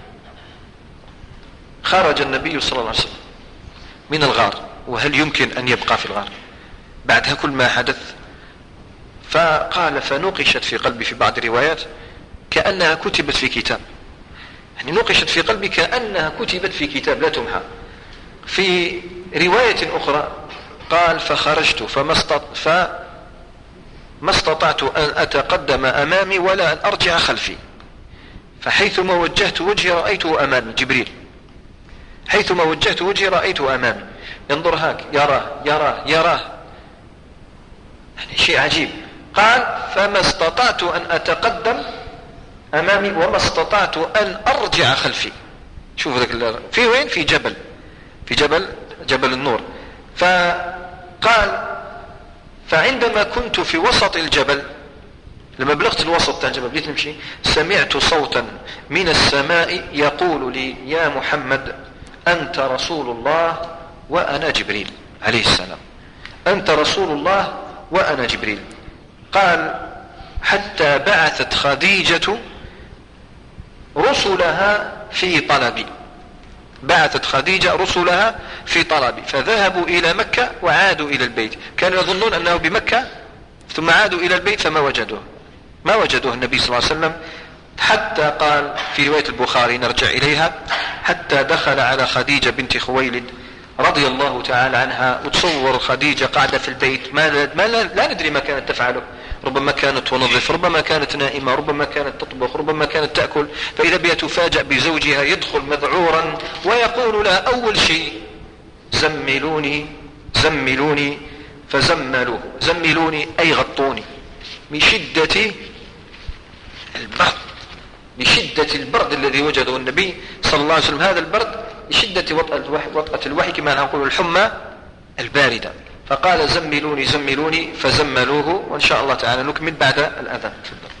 خرج النبي صلى الله عليه وسلم من الغار، وهل يمكن أن يبقى في الغار بعدها كل ما حدث؟ فقال فنقشت في قلبي، في بعض الروايات كأنها كتبت في كتاب، يعني نقشت في قلبي كأنها كتبت في كتاب لا تمحى. في رواية أخرى قال فخرجت فما استطعت أن أتقدم أمامي ولا أن أرجع خلفي، فحيثما وجهت وجهي رأيته أمامي، جبريل حيثما وجهت وجهي رأيته أمامي، ينظر هاك يراه يعني شيء عجيب. قال فما استطعت أن أتقدم أمامي وما استطعت أن أرجع خلفي. شوف ذاك في وين؟ في جبل النور. فقال فعندما كنت في وسط الجبل، لما بلغت الوسط تاع الجبل بديت نمشي، سمعت صوتا من السماء يقول لي يا محمد أنت رسول الله وأنا جبريل عليه السلام، أنت رسول الله وأنا جبريل. قال حتى بعثت خديجة رسلها في طلبي، بعثت خديجة رسلها في طلبي، فذهبوا إلى مكة وعادوا إلى البيت، كانوا يظنون أنه بمكة ثم عادوا إلى البيت فما وجدوه، ما وجدوه النبي صلى الله عليه وسلم حتى قال في رواية البخاري نرجع إليها حتى دخل على خديجة بنت خويلد رضي الله تعالى عنها. وتصور خديجة قاعدة في البيت لا ندري ما كانت تفعله، ربما كانت تنظف، ربما كانت نائمة، ربما كانت تطبخ، ربما كانت تأكل، فإذا بها تفاجأ بزوجها يدخل مذعورا ويقول لها أول شيء زملوني زملوني، فزملوه. زملوني أي غطوني من شدة البرد، من شدة البرد الذي وجده النبي صلى الله عليه وسلم. هذا البرد لشدة وطأة الوحي كما نقول الحمى الباردة. فقال زملوني زملوني فزملوه. وإن شاء الله تعالى نكمل بعد الأذان.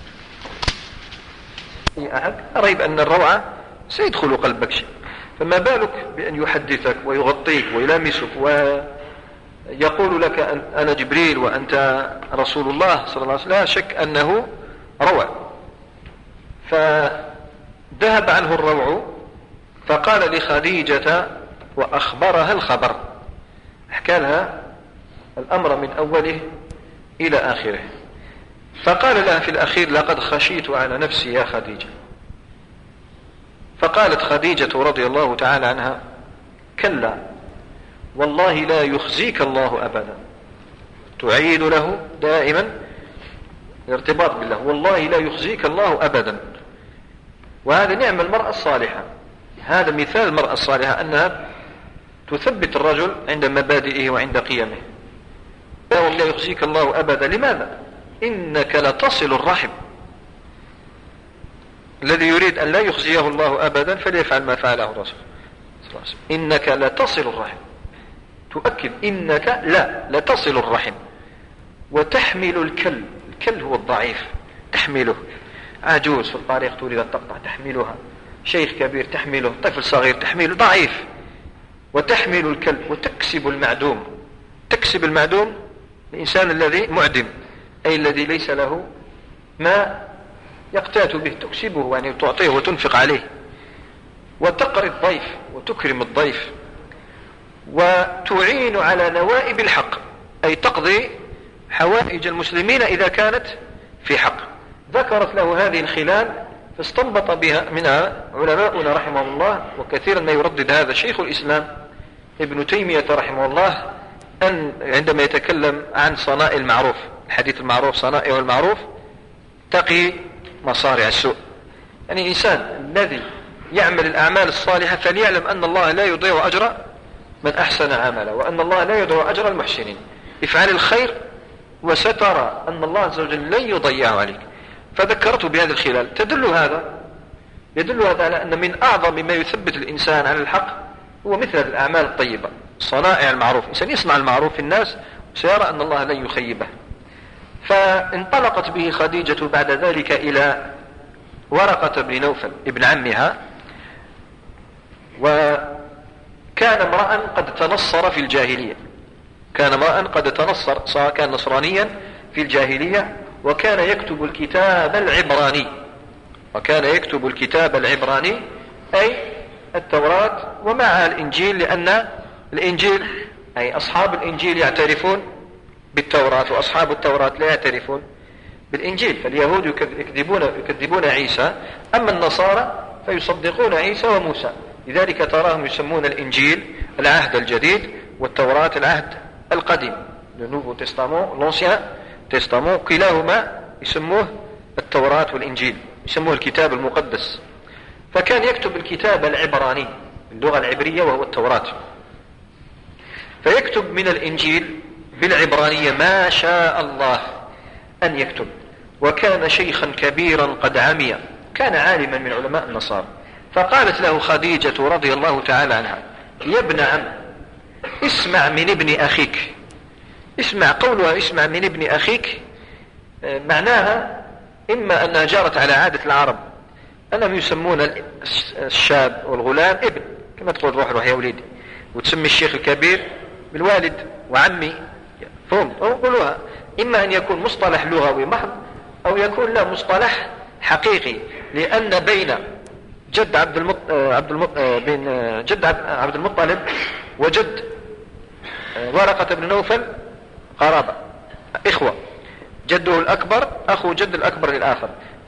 أحد ريب أن الروعة سيدخل قلبك شيء، فما بالك بأن يحدثك ويغطيك ويلامسك ويقول لك أنا جبريل وأنت رسول الله صلى الله عليه وسلم. لا شك أنه روع. فذهب عنه الروع فقال لخديجة وأخبرها الخبر، حكى لها الأمر من أوله إلى آخره. فقال لها في الأخير لقد خشيت على نفسي يا خديجة. فقالت خديجة رضي الله تعالى عنها كلا والله لا يخزيك الله أبدا. تعيد له دائما الارتباط بالله، والله لا يخزيك الله أبدا. وهذا نعم المرأة الصالحة، هذا مثال المرأة الصالحة أنها تثبت الرجل عند مبادئه وعند قيمه. لا يخزيك الله أبدا. لماذا؟ إنك لتصل الرحم. الذي يريد أن لا يخزيه الله أبدا فليفعل ما فعله الرسول. إنك لتصل الرحم، تؤكد إنك لا تصل الرحم وتحمل الكل. الكل هو الضعيف، تحمله. عجوز في الطريق تريد أن تقطع تحملها، شيخ كبير تحمله، طفل صغير تحمله، ضعيف. وتحمل الكل وتكسب المعدوم. تكسب المعدوم الإنسان الذي معدم، أي الذي ليس له ما يقتات به، تكسبه يعني تعطيه وتنفق عليه. وتقري الضيف وتكرم الضيف. وتعين على نوائب الحق، أي تقضي حوائج المسلمين إذا كانت في حق. ذكرت له هذه الخلال فاستنبط بها منها علماؤنا رحمه الله، وكثيرا ما يردد هذا شيخ الإسلام ابن تيمية رحمه الله، أن عندما يتكلم عن صنائع المعروف، الحديث المعروف صنائع المعروف تقي مصارع السوء. يعني الإنسان الذي يعمل الأعمال الصالحة فليعلم أن الله لا يضيع أجر من أحسن عملا، وأن الله لا يضيع أجر المحسنين. افعل الخير وسترى أن الله عز وجل لن يضيعه عليك. فذكرته بهذا الخلال. يدل هذا على أن من أعظم ما يثبت الإنسان على الحق هو مثل الأعمال الطيبة، صنائع المعروف. إنسان يصنع المعروف في الناس سيرى أن الله لن يخيبه. فانطلقت به خديجة بعد ذلك إلى ورقة بن نوفل ابن عمها، وكان امرأ قد تنصر في الجاهلية. كان امرأ قد تنصر، كان نصرانيا في الجاهلية، وكان يكتب الكتاب العبراني. وكان يكتب الكتاب العبراني أي التوراة ومعها الإنجيل، لأن الإنجيل أي أصحاب الإنجيل يعترفون بالتوراة وأصحاب التوراة لا يعترفون بالإنجيل. فاليهود يكذبون عيسى، أما النصارى فيصدقون عيسى وموسى. لذلك تراهم يسمون الإنجيل العهد الجديد والتوراة العهد القديم، لنوفو تستامون لونسيان تستامون، كلاهما يسموه التوراة والإنجيل، يسموه الكتاب المقدس. فكان يكتب الكتاب العبراني باللغة العبرية وهو التوراة، فيكتب من الإنجيل بالعبرانية ما شاء الله أن يكتب. وكان شيخا كبيرا قد عمي، كان عالما من علماء النصارى. فقالت له خديجة رضي الله تعالى عنها يا ابن عم اسمع من ابن أخيك. اسمع، قولها اسمع من ابن أخيك معناها إما أنها جارت على عادة العرب أنهم يسمون الشاب والغلام ابن، كما تقول روح يا وليدي، وتسمي الشيخ الكبير بالوالد وعمي. فهم يقولوها إما أن يكون مصطلح لغوي محض أو يكون له مصطلح حقيقي، لأن بين جد عبد المطلب وجد ورقة بن نوفل قرابة، إخوة. جده الأكبر أخو جد الأكبر للآخر،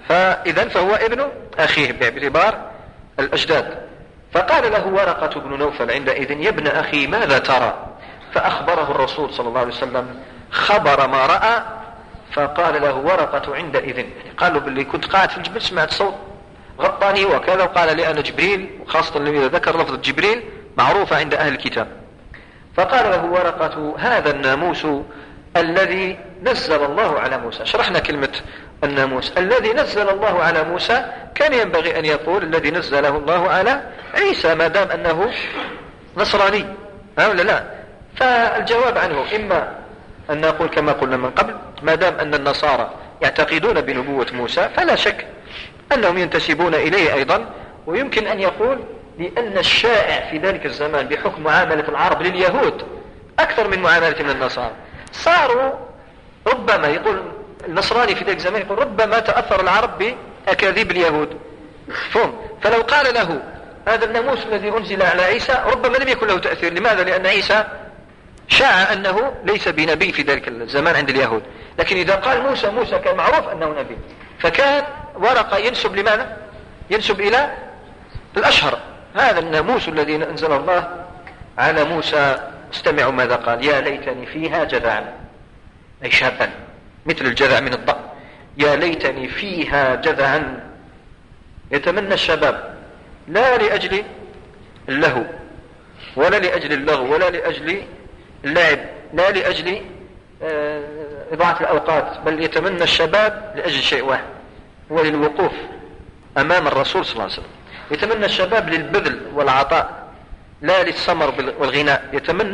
فهو ابن أخيه باعتبار الأجداد. فقال له ورقة بن نوفل عندئذ: يا ابن أخي ماذا ترى؟ فأخبره الرسول صلى الله عليه وسلم خبر ما رأى. فقال له ورقة عندئذ، قال له باللي كنت قاعد في الجبل سمعت صوت غطاني وكذا، وقال لي أنا جبريل، وخاصة إذا ذكر لفظ جبريل معروفة عند أهل الكتاب. فقال له ورقة: هذا الناموس الذي نزل الله على موسى. شرحنا كلمة الناموس. الذي نزل الله على موسى كان ينبغي أن يقول الذي نزله الله على عيسى، ما دام أنه نصراني، ولا لا؟ فالجواب عنه إما أن نقول كما قلنا من قبل: ما دام أن النصارى يعتقدون بنبوة موسى فلا شك أنهم ينتسبون إليه أيضا. ويمكن أن يقول لأن الشائع في ذلك الزمان بحكم معاملة العرب لليهود أكثر من معاملة من النصارى، صاروا ربما يقول النصراني في ذلك الزمان يقول ربما تأثر العرب بأكاذيب اليهود، فلو قال له هذا الناموس الذي أنزل على عيسى ربما لم يكن له تأثير. لماذا؟ لأن عيسى شاع أنه ليس بنبي في ذلك الزمان عند اليهود. لكن إذا قال موسى كان معروف أنه نبي، فكان ورقة ينسب لماذا؟ ينسب إلى الأشهر. هذا الناموس الذي أنزل الله على موسى. استمعوا ماذا قال: يا ليتني فيها جذعا، أي شابا مثل الجذع من الضأن. يا ليتني فيها جذعا. يتمنى الشباب لا لأجل اللهو ولا لأجل اللغو ولا لأجل اللعب، لا لأجل إضاعة الأوقات، بل يتمنى الشباب لأجل شيء واحد، هو للوقوف أمام الرسول صلى الله عليه وسلم. يتمنى الشباب للبذل والعطاء لا للسمر والغناء. يتمنى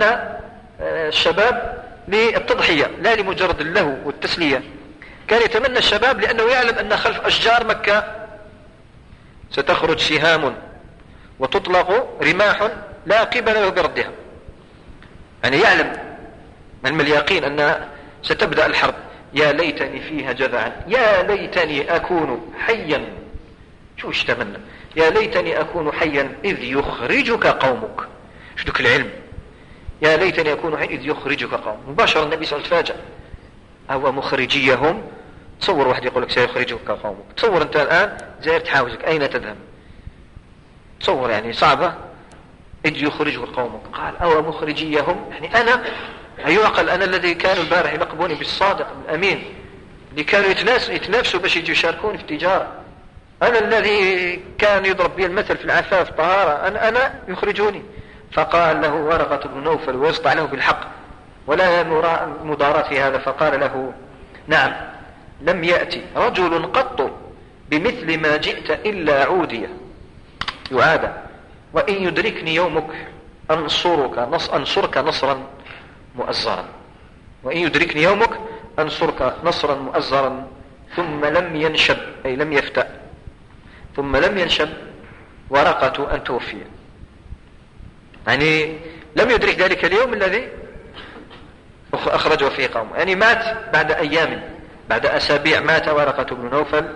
الشباب للتضحية لا لمجرد اللهو والتسلية. كان يتمنى الشباب لأنه يعلم أن خلف أشجار مكة ستخرج سهام وتطلق رماح لا قبل له بردها. يعني يعلم من اليقين أن ستبدأ الحرب. يا ليتني فيها جذعا، يا ليتني أكون حيا. شو اشتمنى؟ يا ليتني أكون حيا إذ يخرجك قومك. شو ذلك العلم؟ يا ليتني أكون حيا إذ يخرجك قومك. مباشرة النبي صلى الله عليه وسلم تفاجأ: أو مخرجيهم. تصور واحد يقول لك سيخرجك قومك. تصور أنت الآن زائر تحاوزك، أين تذهب؟ تصور يعني صعبة. إذ يخرجك قومك. قال: أو مخرجيهم، يعني أنا يعقل أنا الذي كانوا البارح يلقبوني بالصادق الأمين، اللي كانوا يتنافسوا باش يجوا يشاركوني في التجارة، أنا الذي كان يضرب بي المثل في العفاف طهارة، أنا يخرجوني. فقال له ورقة بن نوفل ويسطع له بالحق ولا مضاراة في هذا، فقال له: نعم، لم يأتي رجل قط بمثل ما جئت إلا عودية يعادى، وإن يدركني يومك أنصرك نصرا مؤزرا. وإن يدركني يومك أنصرك نصرا مؤزرا. ثم لم ينشب، أي لم يفتأ، ثم لم ينشب ورقة أن توفي. يعني لم يدرك ذلك اليوم الذي أخرجه فيه قوم، يعني مات بعد أيام، بعد أسابيع مات ورقة بن نوفل.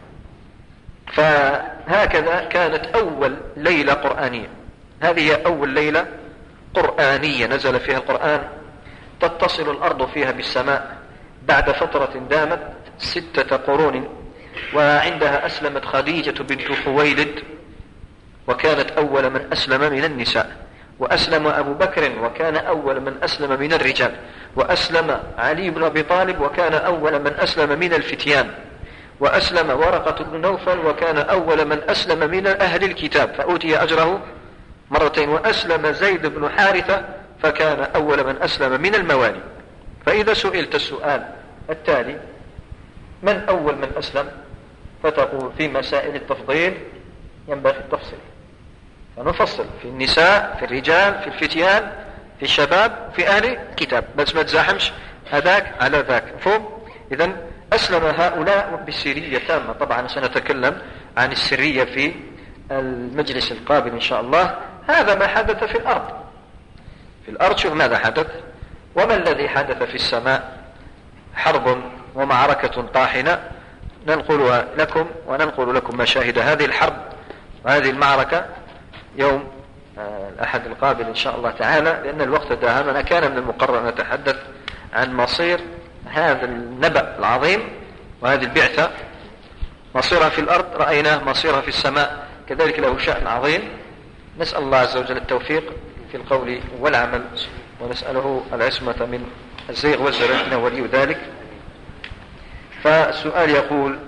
فهكذا كانت أول ليلة قرآنية. هذه هي أول ليلة قرآنية نزل فيها القرآن، تتصل الأرض فيها بالسماء بعد فترة دامت 6 قرون. وعندها أسلمت خديجة بنت خويلد، وكانت أول من أسلم من النساء. وأسلم أبو بكر، وكان أول من أسلم من الرجال. وأسلم علي بن أبي طالب، وكان أول من أسلم من الفتيان. وأسلم ورقة بن نوفل، وكان أول من أسلم من أهل الكتاب فأوتي أجره مرتين. وأسلم زيد بن حارثة، فكان أول من أسلم من الموالي. فإذا سئلت السؤال التالي: من أول من أسلم؟ فتقول في مسائل التفضيل ينبغي التفصيل، فنفصل في النساء، في الرجال، في الفتيان، في الشباب، في أهل الكتاب، بس ما تزاحمش هذاك على ذاك. إذن أسلم هؤلاء بالسرية تامة. طبعا سنتكلم عن السرية في المجلس القابل إن شاء الله. هذا ما حدث في الأرض. في الأرض شوف ماذا حدث. وما الذي حدث في السماء؟ حرب ومعركة طاحنة ننقلها لكم، وننقل لكم مشاهد هذه الحرب وهذه المعركة يوم الأحد القابل إن شاء الله تعالى، لأن الوقت داهمنا. كان من المقرر أن نتحدث عن مصير هذا النبأ العظيم وهذه البعثة مصيرها في الأرض رأيناه مصيرها في السماء، كذلك له شأن عظيم. نسأل الله عز وجل التوفيق في القول والعمل، ونسأله العصمة من الزيغ والزلل إنه ولي ذلك. فالسؤال يقول: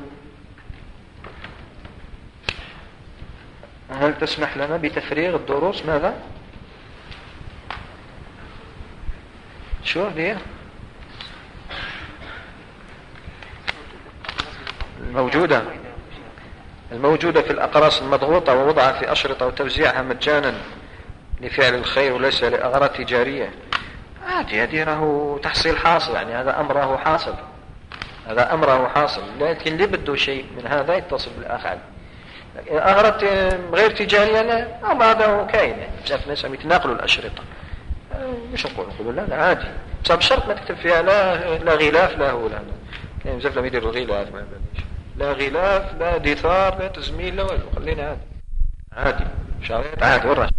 هل تسمح لنا بتفريغ الدروس؟ ماذا؟ شو هي؟ الموجودة في الأقراص المضغوطة ووضعها في أشرطة وتوزيعها مجانا لفعل الخير وليس لأغراض تجارية. عادي، هذه له تحصيل حاصل، يعني هذا أمره حاصل، هذا أمره حاصل. لكن اللي بده شيء من هذا يتصل بالأخ علي. أغراض غير تجارية لا، هذا هو كاين. بزاف ناس عم يتناقلوا الأشرطة، مش نقولوا لا عادي، بس بشرط ما تكتب فيها لا غلاف لا هو لا. كاين بزاف لما يديروا الغلاف ما يبانيش، لا غلاف لا دثار لا تزميل لا والو، خلينا عادي شريط عادي.